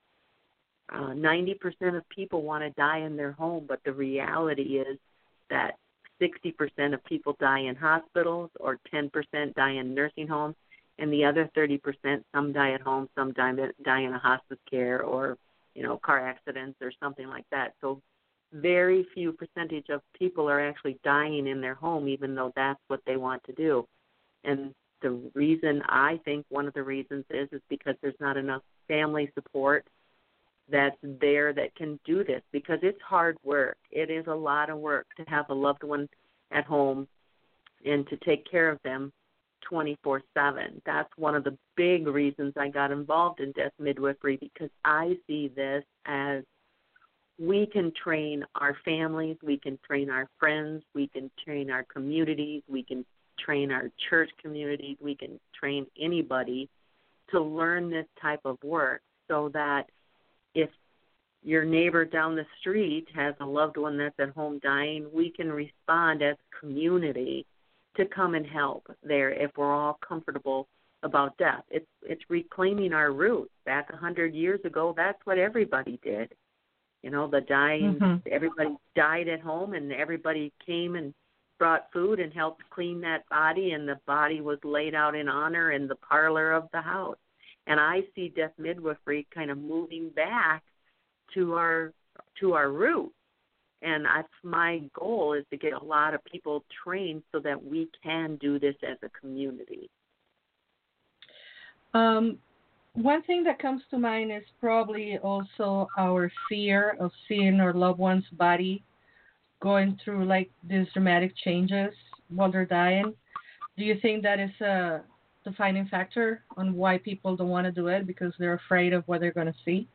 90% of people want to die in their home, but the reality is that 60% of people die in hospitals, or 10% die in nursing homes, and the other 30%, some die at home, some die in a hospice care or, car accidents or something like that. So very few percentage of people are actually dying in their home, even though that's what they want to do. And the reason, I think one of the reasons is because there's not enough family support that's there that can do this, because it's hard work. It is a lot of work to have a loved one at home and to take care of them 24/7. That's one of the big reasons I got involved in death midwifery, because I see this as we can train our families, we can train our friends, we can train our communities, we can train our church communities, we can train anybody to learn this type of work, so that if your neighbor down the street has a loved one that's at home dying, we can respond as a community to come and help there if we're all comfortable about death. It's reclaiming our roots. Back 100 years ago, that's what everybody did. The dying, everybody died at home, and everybody came and brought food and helped clean that body, and the body was laid out in honor in the parlor of the house. And I see death midwifery kind of moving back to our roots. And that's my goal, is to get a lot of people trained so that we can do this as a community. One thing that comes to mind is probably also our fear of seeing our loved one's body going through like these dramatic changes while they're dying. Do you think that is a defining factor on why people don't want to do it, because they're afraid of what they're going to see?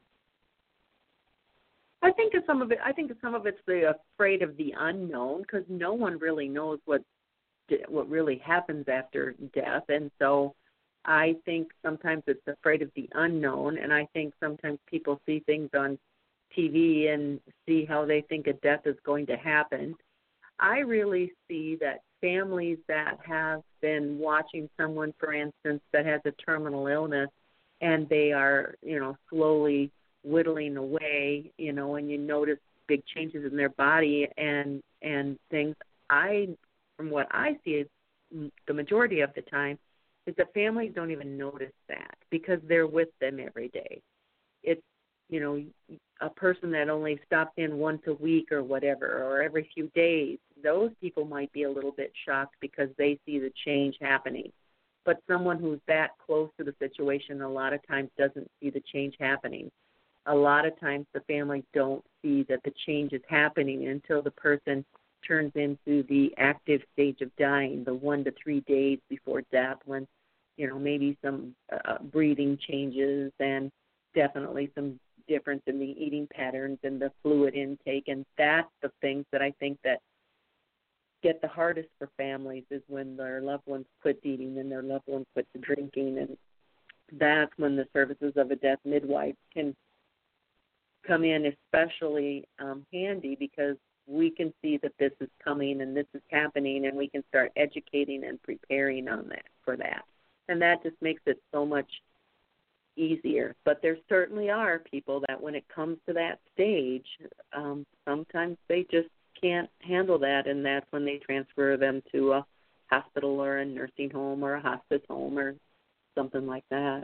I think some of it's the afraid of the unknown, because no one really knows what really happens after death, and so I think sometimes it's afraid of the unknown, and I think sometimes people see things on TV and see how they think a death is going to happen. I really see that families that have been watching someone, for instance, that has a terminal illness, and they are, slowly whittling away, and you notice big changes in their body and things. From what I see, the majority of the time, is that families don't even notice that, because they're with them every day. it's, a person that only stopped in once a week or whatever, or every few days, those people might be a little bit shocked because they see the change happening. But someone who's that close to the situation a lot of times doesn't see the change happening. A lot of times the family don't see that the change is happening until the person turns into the active stage of dying, the 1 to 3 days before death, when, maybe some breathing changes and definitely some difference in the eating patterns and the fluid intake. And that's the things that I think that get the hardest for families is when their loved ones quit eating and their loved one quits drinking. And that's when the services of a death midwife can come in especially handy, because we can see that this is coming and this is happening, and we can start educating and preparing for that. And that just makes it so much easier. But there certainly are people that when it comes to that stage, sometimes they just can't handle that, and that's when they transfer them to a hospital or a nursing home or a hospice home or something like that.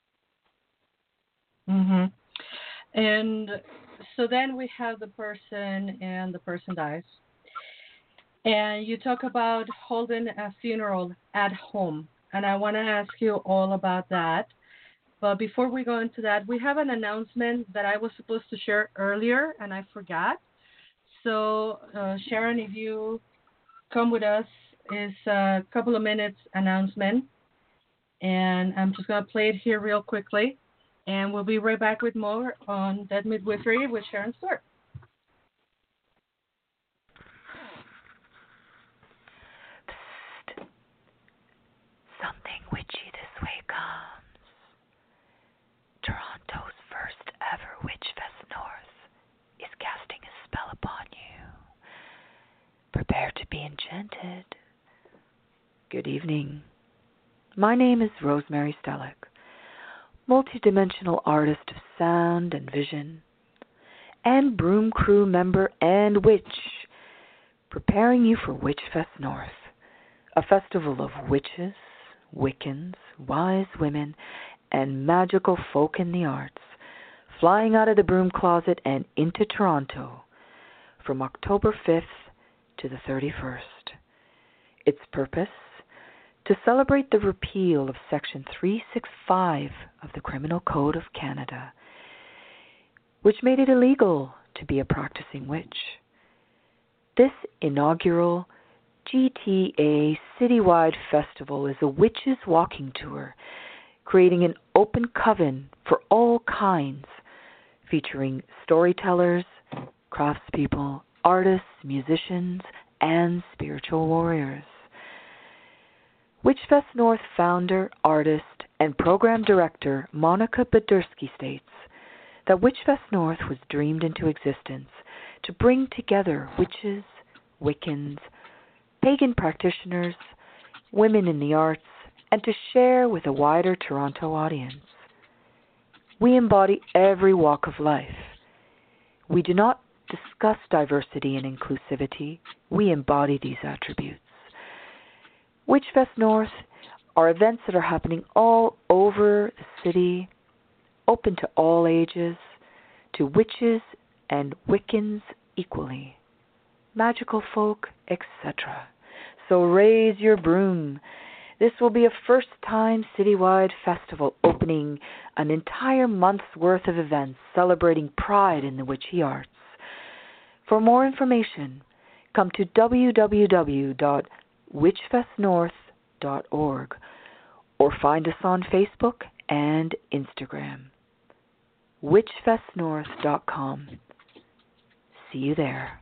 Mhm. And so then we have the person, and the person dies. And you talk about holding a funeral at home, and I want to ask you all about that. But before we go into that, we have an announcement that I was supposed to share earlier, and I forgot. So, Sharon, if you come with us, is a couple of minutes announcement. And I'm just going to play it here real quickly. And we'll be right back with more on Death Midwifery with Sharon Stewart. Psst. Something witchy this way comes. Toronto's first ever Witch Fest North is casting a spell upon you. Prepare to be enchanted. Good evening. My name is Rosemary Stellick, multidimensional artist of sound and vision, and broom crew member and witch, preparing you for Witch Fest North, a festival of witches, Wiccans, wise women, and magical folk in the arts, flying out of the broom closet and into Toronto from October 5th to the 31st. Its purpose? To celebrate the repeal of Section 365 of the Criminal Code of Canada, which made it illegal to be a practicing witch. This inaugural GTA citywide festival is a witches' walking tour, creating an open coven for all kinds, featuring storytellers, craftspeople, artists, musicians, and spiritual warriors. Witchfest North founder, artist, and program director Monica Badursky states that Witchfest North was dreamed into existence to bring together witches, Wiccans, pagan practitioners, women in the arts, and to share with a wider Toronto audience. We embody every walk of life. We do not discuss diversity and inclusivity. We embody these attributes. Witchfest North are events that are happening all over the city, open to all ages, to witches and Wiccans equally, magical folk, etc. So raise your broom. This will be a first-time citywide festival opening an entire month's worth of events celebrating pride in the witchy arts. For more information, come to www.witchfestnorth.org or find us on Facebook and Instagram. witchfestnorth.com. See you there.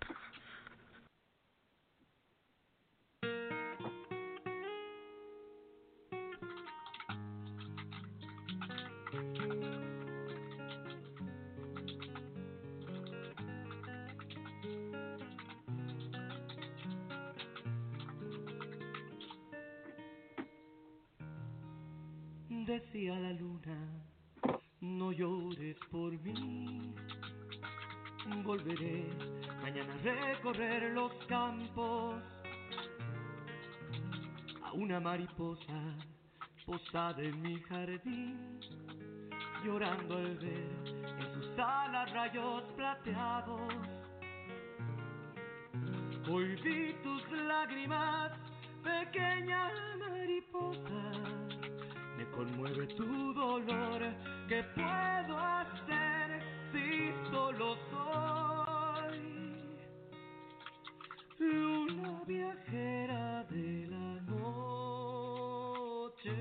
Decía la luna, no llores por mí. Volveré mañana a recorrer los campos. A una mariposa posada en mi jardín. llorando al ver en sus alas rayos plateados. Hoy vi tus lágrimas, pequeña mariposa, me conmueve tu dolor. ¿Qué puedo hacer si solo soy luna viajera de la noche?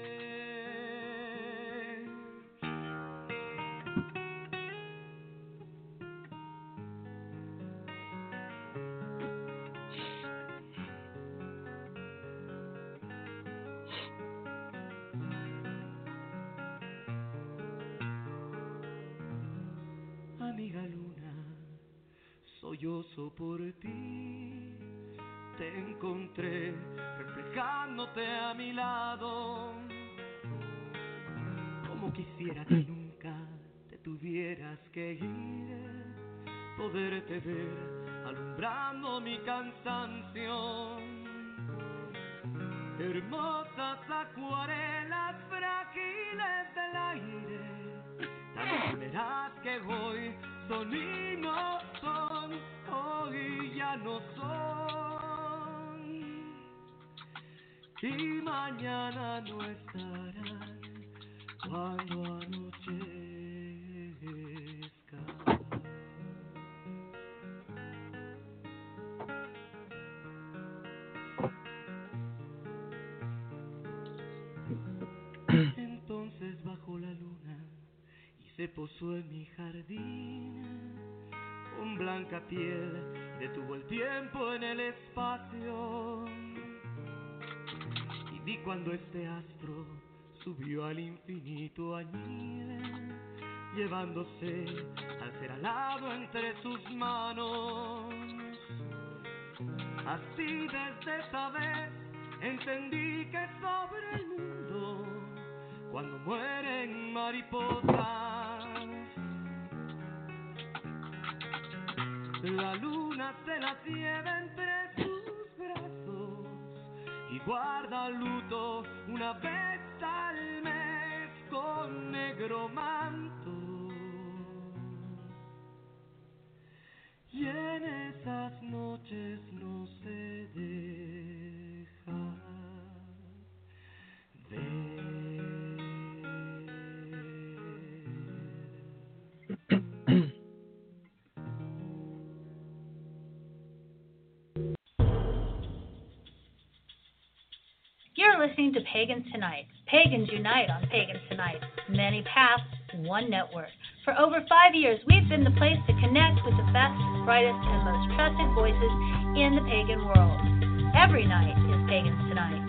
Amiga luna, sollozo por ti, te encontré reflejándote a mi lado. Como quisiera que nunca te tuvieras que ir, poderte ver alumbrando mi cansancio. Hermosas acuarelas frágiles del aire, tan efímeras que hoy son y no son, hoy ya no son, y mañana no estarán cuando anochezca. Entonces bajó la luna y se posó en mi jardín con blanca piel, detuvo el tiempo en el espacio, y vi cuando este astro subió al infinito añil, llevándose al ser alado entre sus manos. Así desde esa vez entendí que sobre el mundo, cuando mueren mariposas, la luna se las lleva entre sus brazos y guarda luto una vez al mes con negro manto. Y en esas noches no se deja ver. You're listening to Pagans Tonight. Pagans unite on Pagans Tonight. Many paths, one network. For over 5 years, we've been the place to connect with the best, brightest, and most trusted voices in the pagan world. Every night is Pagans Tonight.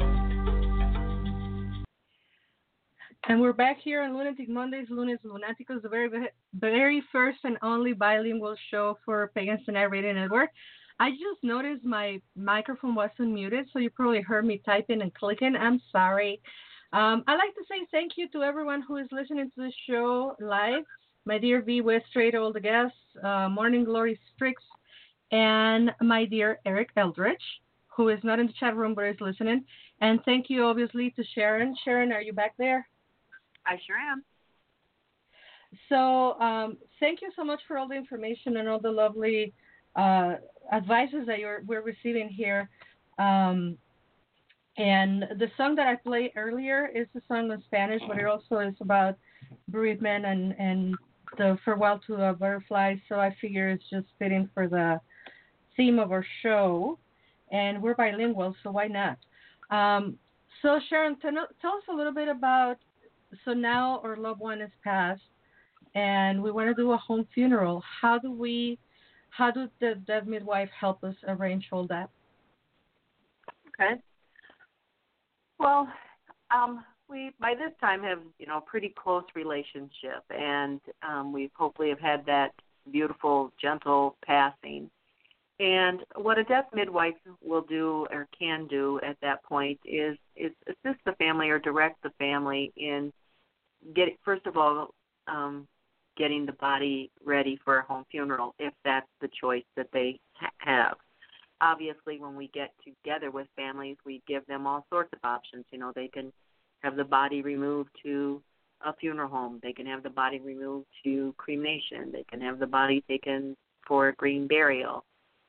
And we're back here on Lunatic Mondays, Lunes Lunaticos, the very first and only bilingual show for Pagans Tonight Radio Network. I just noticed my microphone wasn't muted, so you probably heard me typing and clicking. I'm sorry. I'd like to say thank you to everyone who is listening to the show live. My dear V. Westrade, all the guests, Morning Glory Strix, and my dear Eric Eldridge, who is not in the chat room but is listening. And thank you, obviously, to Sharon. Sharon, are you back there? I sure am. So thank you so much for all the information and all the lovely advices that we're receiving here. And the song that I played earlier is a song in Spanish, but it also is about bereavement and the farewell to a butterfly. So I figure it's just fitting for the theme of our show. And we're bilingual, so why not? So Sharon, tell us a little bit about, so now our loved one is passed and we want to do a home funeral. How do the death midwife help us arrange all that? Okay. Well, we by this time have a pretty close relationship, and we hopefully have had that beautiful, gentle passing. And what a death midwife will do or can do at that point is assist the family or direct the family in first of all, getting the body ready for a home funeral, if that's the choice that they have. Obviously, when we get together with families, we give them all sorts of options. They can have the body removed to a funeral home. They can have the body removed to cremation. They can have the body taken for a green burial.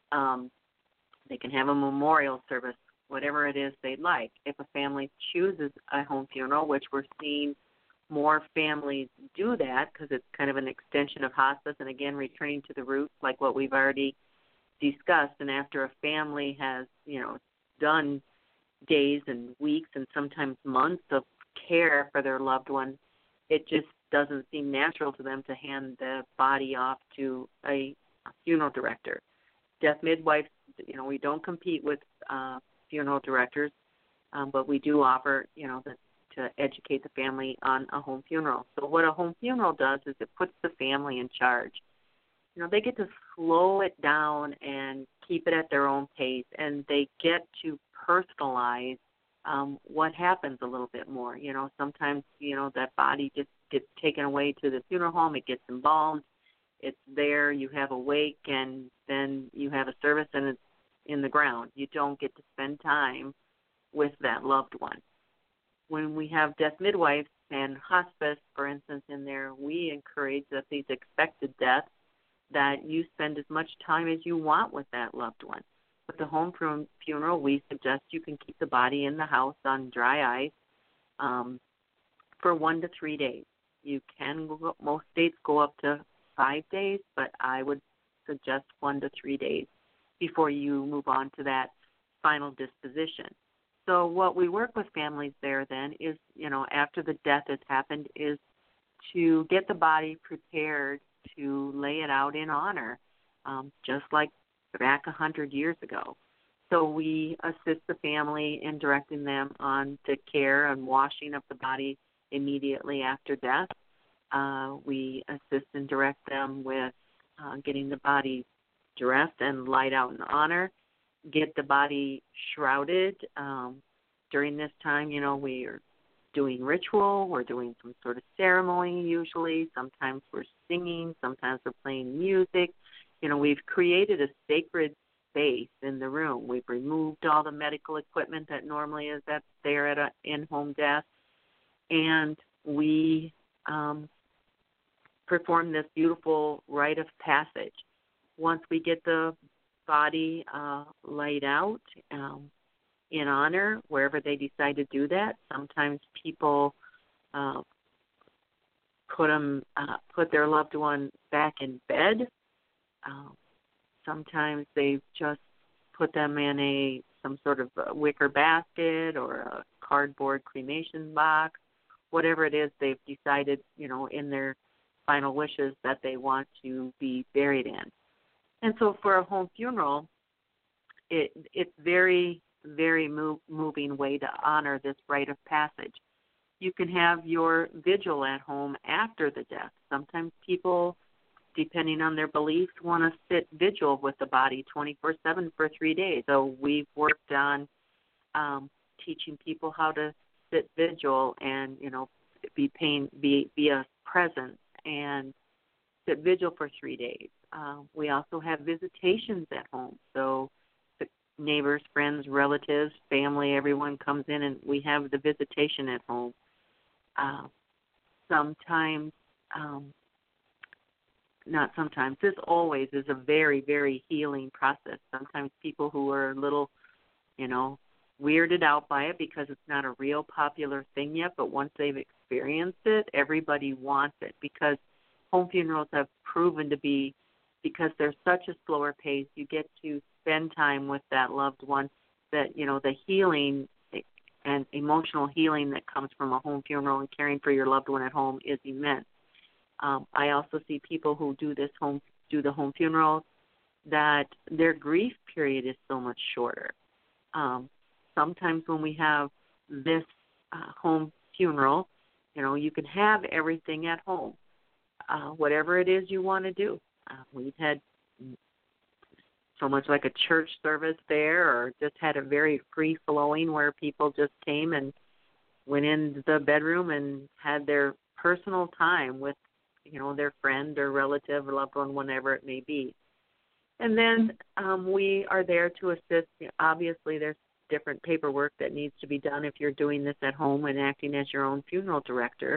They can have a memorial service, whatever it is they'd like. If a family chooses a home funeral, which we're seeing more families do that because it's kind of an extension of hospice, and again, returning to the roots like what we've already discussed. And after a family has, done days and weeks and sometimes months of care for their loved one, it just doesn't seem natural to them to hand the body off to a funeral director. Death midwives, we don't compete with funeral directors, but we do offer, to educate the family on a home funeral. So what a home funeral does is it puts the family in charge. They get to slow it down and keep it at their own pace, and they get to personalize what happens a little bit more. Sometimes, that body just gets taken away to the funeral home. It gets embalmed. It's there. You have a wake, and then you have a service, and it's in the ground. You don't get to spend time with that loved one. When we have death midwives and hospice, for instance, in there, we encourage that these expected deaths, that you spend as much time as you want with that loved one. With the home funeral, we suggest you can keep the body in the house on dry ice for 1 to 3 days. You can, most states go up to 5 days, but I would suggest 1 to 3 days before you move on to that final disposition. So what we work with families there then is, after the death has happened, is to get the body prepared to lay it out in honor, just like back 100 years ago. So we assist the family in directing them on the care and washing of the body immediately after death. We assist and direct them with getting the body dressed and laid out in honor, get the body shrouded. During this time, we are doing ritual, we're doing some sort of ceremony usually. Sometimes we're singing, sometimes we're playing music. We've created a sacred space in the room. We've removed all the medical equipment that normally is there at an in-home death, and we perform this beautiful rite of passage. Once we get the body laid out in honor, wherever they decide to do that, sometimes people put their loved one back in bed. Sometimes they just put them in some sort of a wicker basket or a cardboard cremation box, whatever it is they've decided, in their final wishes that they want to be buried in. And so for a home funeral, it's very, very moving way to honor this rite of passage. You can have your vigil at home after the death. Sometimes people, depending on their beliefs, want to sit vigil with the body 24/7 for 3 days. So we've worked on teaching people how to sit vigil and, be a presence and sit vigil for 3 days. We also have visitations at home. So the neighbors, friends, relatives, family, everyone comes in, and we have the visitation at home. This always is a very, very healing process. Sometimes people who are a little, weirded out by it because it's not a real popular thing yet, but once they've experienced it, everybody wants it, because home funerals have proven to be, because they're such a slower pace, you get to spend time with that loved one, that, the healing and emotional healing that comes from a home funeral and caring for your loved one at home is immense. I also see people who do the home funerals, that their grief period is so much shorter. Sometimes when we have this home funeral, you can have everything at home, whatever it is you want to do. We've had so much like a church service there, or just had a very free-flowing where people just came and went in the bedroom and had their personal time with, their friend or relative or loved one, whenever it may be. And then we are there to assist. Obviously, there's different paperwork that needs to be done if you're doing this at home and acting as your own funeral director.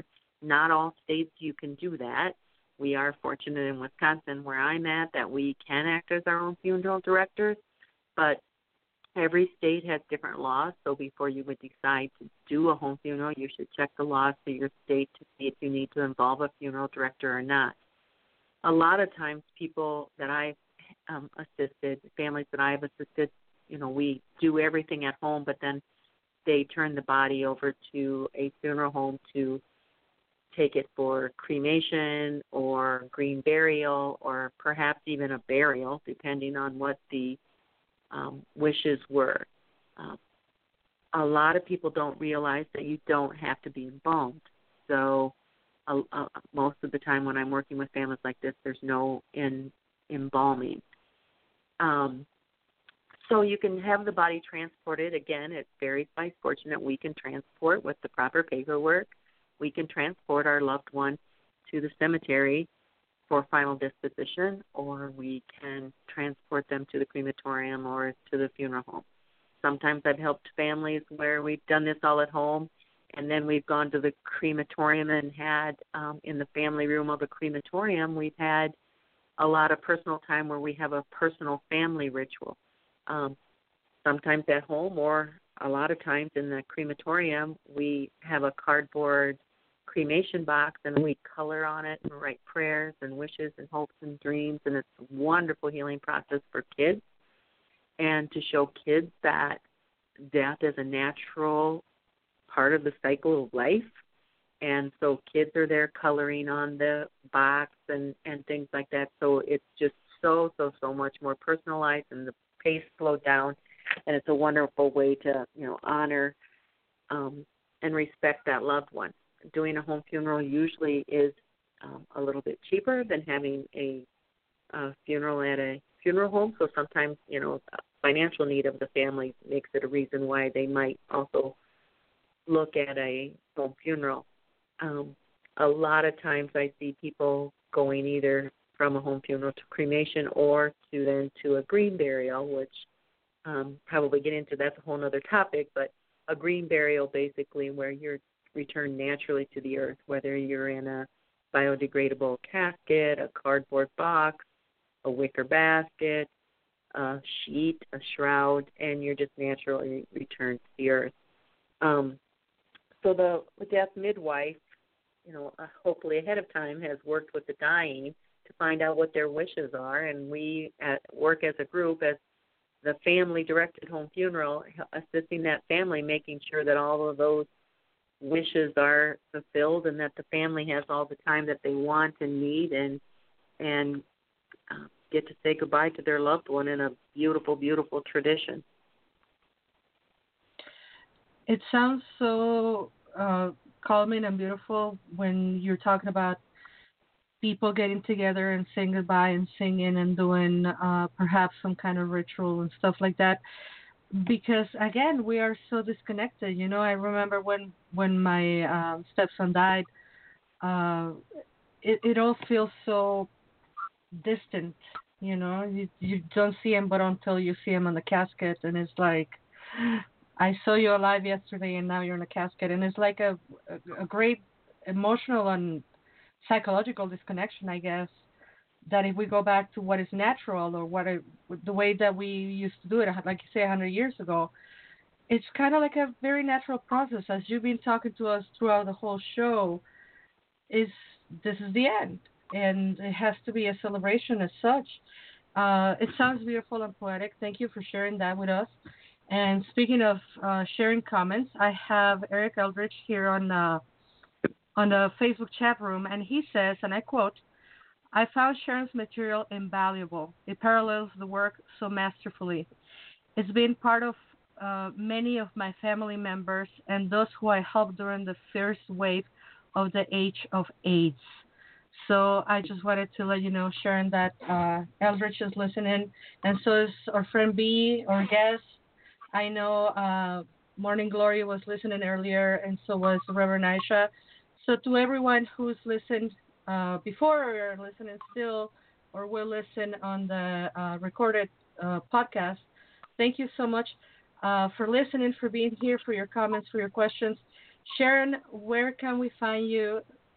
not all states you can do that. We are fortunate in Wisconsin, where I'm at, that we can act as our own funeral directors, but every state has different laws, so before you would decide to do a home funeral, you should check the laws for your state to see if you need to involve a funeral director or not. A lot of times people that I've assisted, families that I've assisted, we do everything at home, but then they turn the body over to a funeral home to take it for cremation or green burial or perhaps even a burial, depending on what the wishes were. A lot of people don't realize that you don't have to be embalmed. So most of the time when I'm working with families like this, there's no embalming. So you can have the body transported. Again, it varies by fortunate. We can transport with the proper paperwork. We can transport our loved one to the cemetery for final disposition, or we can transport them to the crematorium or to the funeral home. Sometimes I've helped families where we've done this all at home, and then we've gone to the crematorium and had, in the family room of a crematorium, we've had a lot of personal time where we have a personal family ritual. Sometimes at home, or a lot of times in the crematorium, we have a cardboard cremation box, and we color on it and write prayers and wishes and hopes and dreams, and it's a wonderful healing process for kids, and to show kids that death is a natural part of the cycle of life. And so kids are there coloring on the box and things like that. So it's just so much more personalized, and the pace slowed down, and it's a wonderful way to honor and respect that loved one. Doing a home funeral usually is a little bit cheaper than having a funeral at a funeral home. So sometimes, financial need of the family makes it a reason why they might also look at a home funeral. A lot of times I see people going either from a home funeral to cremation or to a green burial, which probably get into, that's a whole other topic, but a green burial basically where you're returned naturally to the earth, whether you're in a biodegradable casket, a cardboard box, a wicker basket, a sheet, a shroud, and you're just naturally returned to the earth. So the death midwife, hopefully ahead of time, has worked with the dying to find out what their wishes are, and we work as a group as the family-directed home funeral, assisting that family, making sure that all of those wishes are fulfilled and that the family has all the time that they want and need, and get to say goodbye to their loved one in a beautiful, beautiful tradition. It sounds so calming and beautiful when you're talking about people getting together and saying goodbye and singing and doing perhaps some kind of ritual and stuff like that. Because, again, we are so disconnected. I remember when my stepson died, it all feels so distant, You don't see him but until you see him on the casket, and it's like, I saw you alive yesterday and now you're in a casket. And it's like a great emotional and psychological disconnection, I guess, that if we go back to what is natural or the way that we used to do it, like you say, 100 years ago, it's kind of like a very natural process. As you've been talking to us throughout the whole show, this is the end, and it has to be a celebration as such. It sounds beautiful and poetic. Thank you for sharing that with us. And speaking of sharing comments, I have Eric Eldridge here on the Facebook chat room, and he says, and I quote, "I found Sharon's material invaluable. It parallels the work so masterfully. It's been part of many of my family members and those who I helped during the first wave of the age of AIDS." So I just wanted to let you know, Sharon, that Eldridge is listening, and so is our friend B, our guest. I know Morning Glory was listening earlier, and so was Reverend Aisha. So to everyone who's listened before or listening still or will listen on the recorded podcast, thank you so much for listening, for being here, for your comments, for your questions. Sharon, where can we find you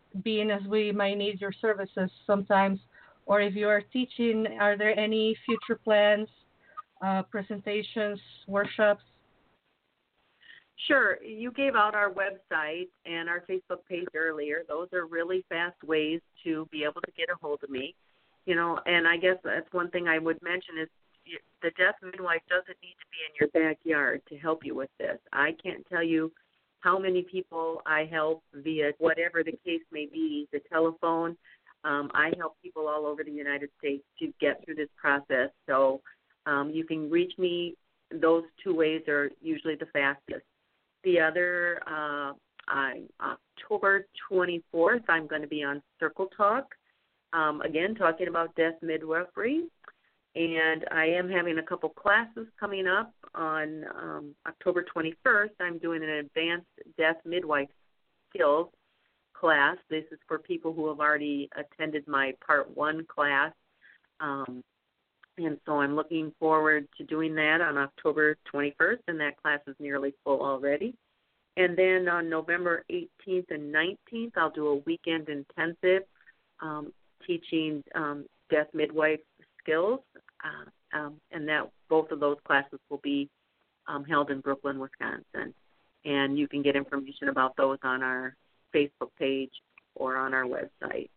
being as we might need your services sometimes, or if you are teaching, are there any future plans, presentations, workshops? Sure. You gave out our website and our Facebook page earlier. Those are really fast ways to be able to get a hold of me. You know, and I guess that's one thing I would mention is the deaf midwife doesn't need to be in your backyard to help you with this. I can't tell you how many people I help via whatever the case may be, the telephone. I help people all over the United States to get through this process. So you can reach me. Those two ways are usually the fastest. The other, October 24th, I'm going to be on Circle Talk, again, talking about deaf midwifery. And I am having a couple classes coming up on October 21st. I'm doing an advanced deaf midwife skills class. This is for people who have already attended my Part 1 class. And so I'm looking forward to doing that on October 21st, and that class is nearly full already. And then on November 18th and 19th, I'll do a weekend intensive teaching deaf midwife skills, and that both of those classes will be held in Brooklyn, Wisconsin. And you can get information about those on our Facebook page or on our website.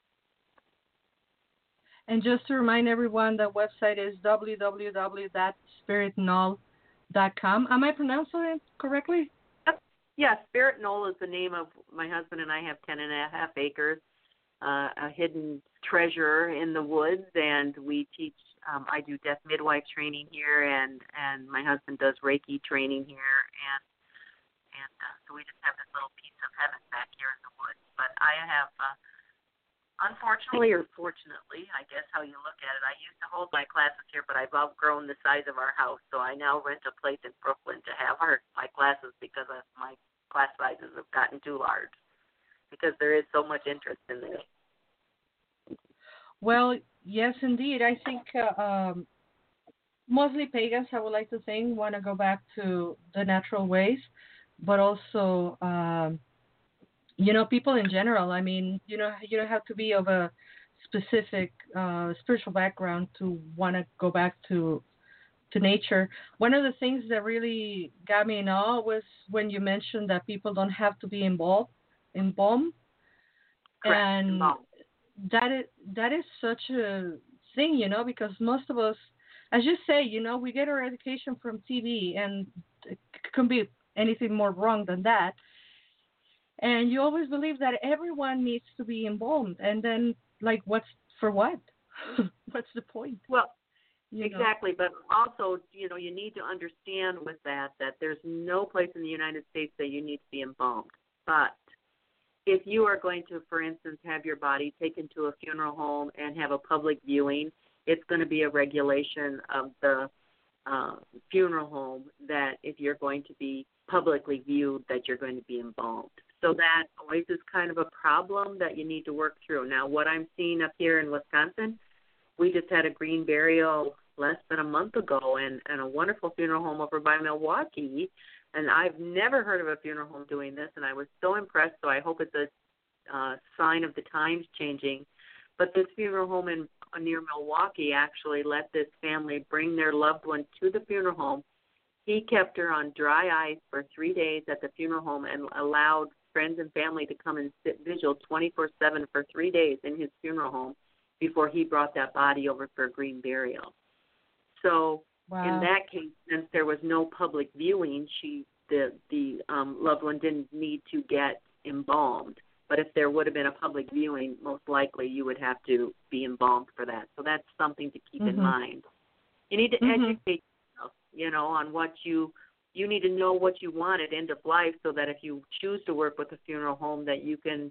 And just to remind everyone, the website is www.spiritnull.com. Am I pronouncing it correctly? Yes, Spirit Knoll is the name of my husband and I have 10.5 acres, a hidden treasure in the woods, and we teach. I do deaf midwife training here, and my husband does Reiki training here, and so we just have this little piece of heaven back here in the woods. But I have. Unfortunately or fortunately, I guess how you look at it, I used to hold my classes here, but I've outgrown the size of our house, so I now rent a place in Brooklyn to have my classes because my class sizes have gotten too large because there is so much interest in this. Well, yes, indeed. I think mostly pagans, I would like to think, want to go back to the natural ways, but also people in general. I mean, you don't have to be of a specific spiritual background to want to go back to nature. One of the things that really got me in awe was when you mentioned that people don't have to be embalmed. Correct. And that is such a thing, because most of us, as you say, we get our education from TV, and it couldn't be anything more wrong than that. And you always believe that everyone needs to be embalmed. And then, what's for what? What's the point? Well, exactly. But also, you need to understand with that there's no place in the United States that you need to be embalmed. But if you are going to, for instance, have your body taken to a funeral home and have a public viewing, it's going to be a regulation of the funeral home that if you're going to be publicly viewed, that you're going to be embalmed. So that always is kind of a problem that you need to work through. Now, what I'm seeing up here in Wisconsin, we just had a green burial less than a month ago and a wonderful funeral home over by Milwaukee. And I've never heard of a funeral home doing this, and I was so impressed, so I hope it's a sign of the times changing. But this funeral home near Milwaukee actually let this family bring their loved one to the funeral home. He kept her on dry ice for 3 days at the funeral home and allowed friends and family to come and sit vigil 24/7 for 3 days in his funeral home before he brought that body over for a green burial. So in that case, since there was no public viewing, the loved one didn't need to get embalmed. But if there would have been a public viewing, most likely you would have to be embalmed for that. So that's something to keep in mind. You need to educate yourself, on what you need to know what you want at end of life, so that if you choose to work with a funeral home, that you can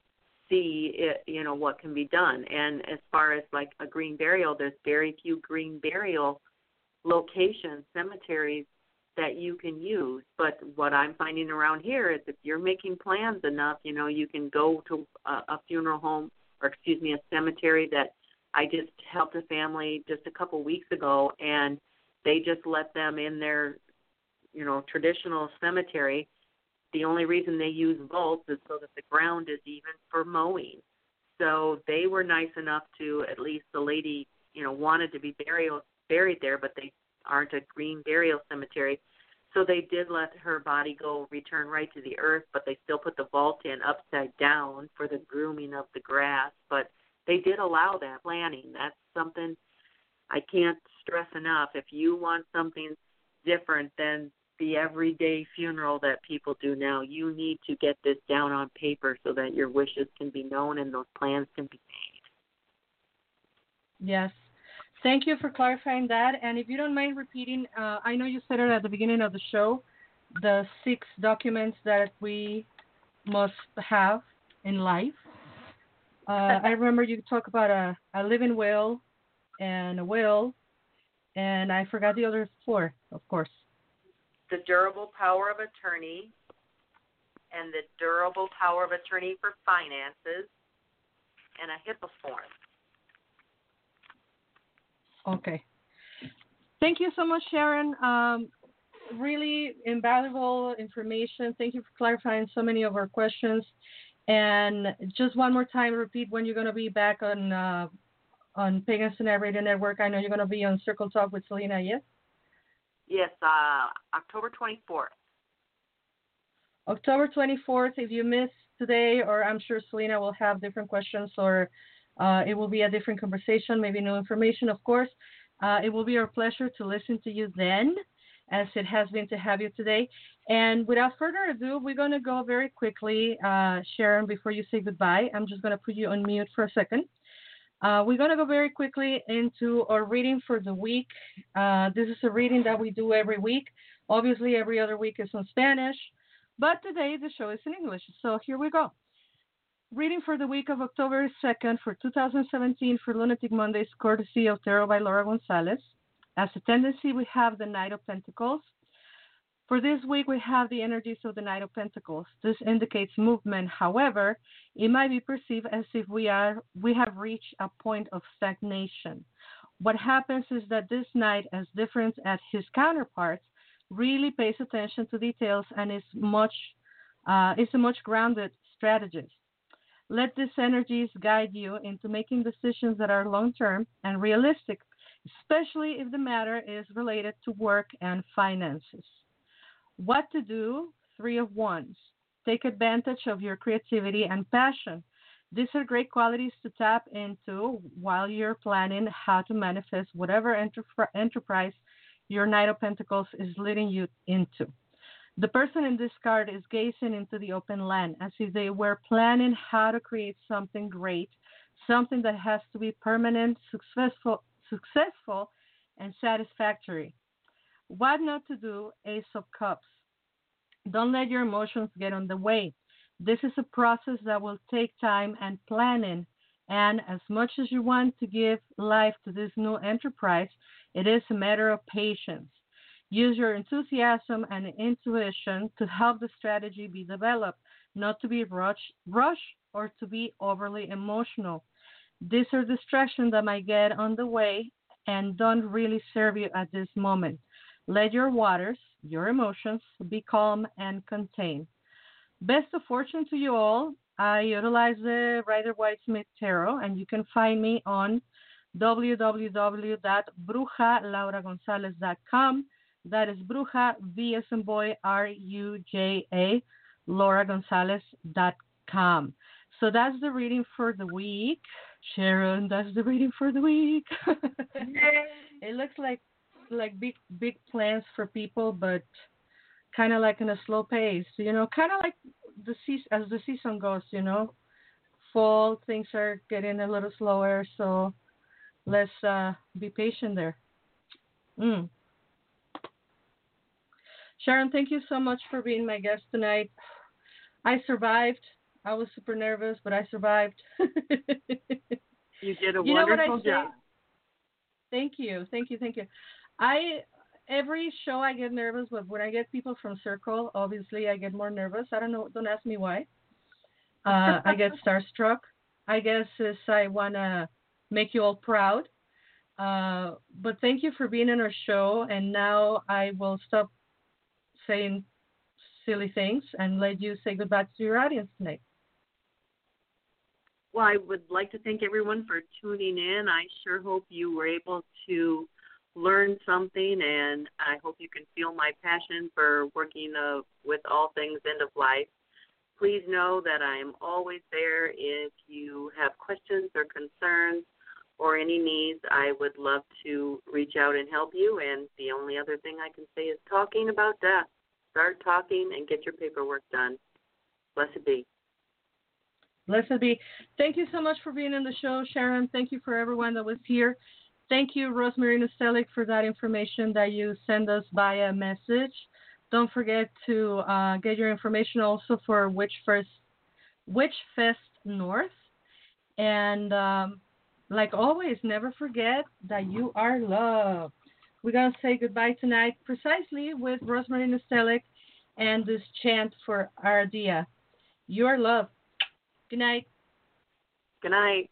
see it, what can be done. And as far as like a green burial, there's very few green burial locations, cemeteries that you can use. But what I'm finding around here is if you're making plans enough, you can go to a funeral home, or a cemetery that I just helped a family just a couple weeks ago, and they just let them in their traditional cemetery the only reason they use vaults is so that the ground is even for mowing. So they were nice enough to, at least the lady, wanted to be buried there, but they aren't a green burial cemetery. So they did let her body return right to the earth, but they still put the vault in upside down for the grooming of the grass. But they did allow that planning. That's something I can't stress enough. If you want something different than the everyday funeral that people do now, you need to get this down on paper so that your wishes can be known and those plans can be made. Yes. Thank you for clarifying that. And if you don't mind repeating, I know you said it at the beginning of the show, the 6 documents that we must have in life. I remember you talk about a living will and a will, and I forgot the other 4, of course. The durable power of attorney and the durable power of attorney for finances and a HIPAA form. Okay. Thank you so much, Sharon. Really invaluable information. Thank you for clarifying so many of our questions. And just one more time, repeat when you're going to be back on Pagans Tonight Radio Network. I know you're going to be on Circle Talk with Selena, yes? Yes, October 24th. October 24th. If you missed today, or I'm sure Selena will have different questions, or it will be a different conversation, maybe new information, of course. It will be our pleasure to listen to you then, as it has been to have you today. And without further ado, we're going to go very quickly, Sharon, before you say goodbye. I'm just going to put you on mute for a second. We're going to go very quickly into our reading for the week. This is a reading that we do every week. Obviously, every other week is in Spanish, but today the show is in English. So here we go. Reading for the week of October 2nd for 2017 for Lunatic Mondays, courtesy of Tarot by Laura Gonzalez. As a tendency, we have the Knight of Pentacles. For this week, we have the energies of the Knight of Pentacles. This indicates movement. However, it might be perceived as if we have reached a point of stagnation. What happens is that this Knight, as different as his counterparts, really pays attention to details and is a much grounded strategist. Let these energies guide you into making decisions that are long-term and realistic, especially if the matter is related to work and finances. What to do? 3 of Wands. Take advantage of your creativity and passion. These are great qualities to tap into while you're planning how to manifest whatever enterprise your Knight of Pentacles is leading you into. The person in this card is gazing into the open land as if they were planning how to create something great, something that has to be permanent, successful, and satisfactory. What not to do? Ace of Cups. Don't let your emotions get on the way. This is a process that will take time and planning, and as much as you want to give life to this new enterprise, it is a matter of patience. Use your enthusiasm and intuition to help the strategy be developed, not to be rushed or to be overly emotional. These are distractions that might get on the way and don't really serve you at this moment. Let your waters, your emotions, be calm and contained. Best of fortune to you all. I utilize the Rider-Waite-Smith Tarot, and you can find me on www.brujalauragonzalez.com. That is Bruja, V as in boy, R-U-J-A, lauragonzalez.com. So that's the reading for the week. Sharon, that's the reading for the week. It looks like big plans for people, but kind of like in a slow pace, kind of like as the season goes, fall, things are getting a little slower, so let's be patient there. Sharon, thank you so much for being my guest tonight. I survived. I was super nervous, but I survived. You did a wonderful job. Thank you. Every show I get nervous, but when I get people from Circle, obviously I get more nervous. I don't know. Don't ask me why. I get starstruck. I guess I want to make you all proud. But thank you for being on our show. And now I will stop saying silly things and let you say goodbye to your audience tonight. Well, I would like to thank everyone for tuning in. I sure hope you were able to learn something, and I hope you can feel my passion for working with all things end of life. Please know that I am always there if you have questions or concerns or any needs. I would love to reach out and help you, and the only other thing I can say is talking about death. Start talking and get your paperwork done. Blessed be. Blessed be. Thank you so much for being on the show, Sharon. Thank you for everyone that was here. Thank you, Rosemary Nostelic, for that information that you send us via message. Don't forget to get your information also for Witchfest North. And like always, never forget that you are loved. We're going to say goodbye tonight precisely with Rosemary Nostelic and this chant for Ardea. You are loved. Good night. Good night.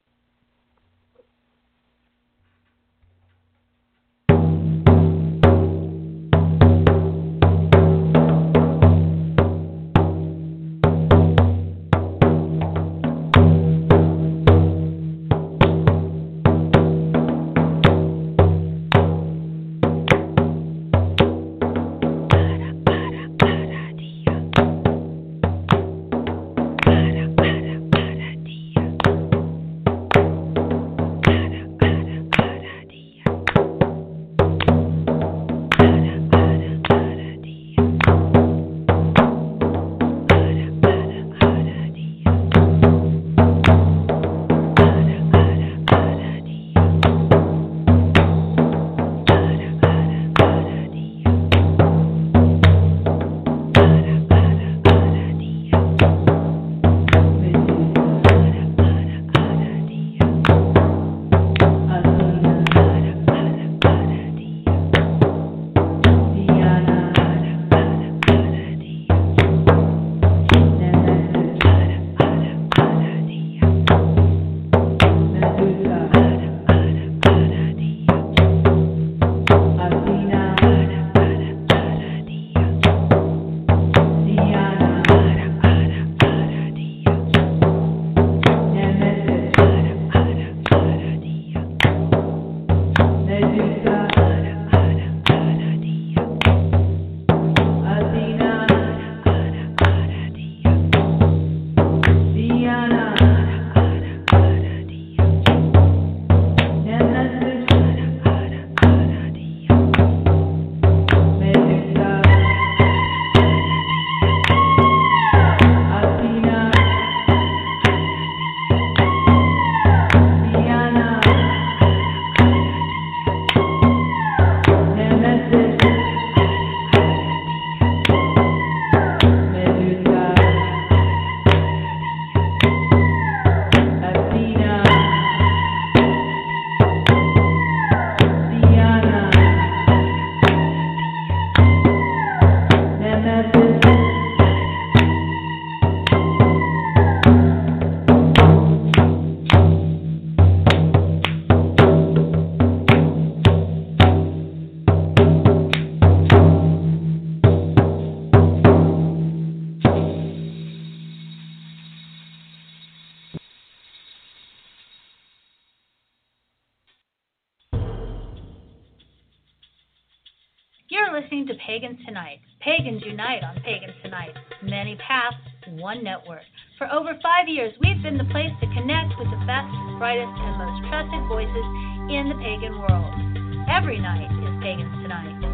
You're listening to Pagans Tonight. Pagans unite on Pagans Tonight. Many paths, one network. For over 5 years, we've been the place to connect with the best, brightest, and most trusted voices in the pagan world. Every night is Pagans Tonight.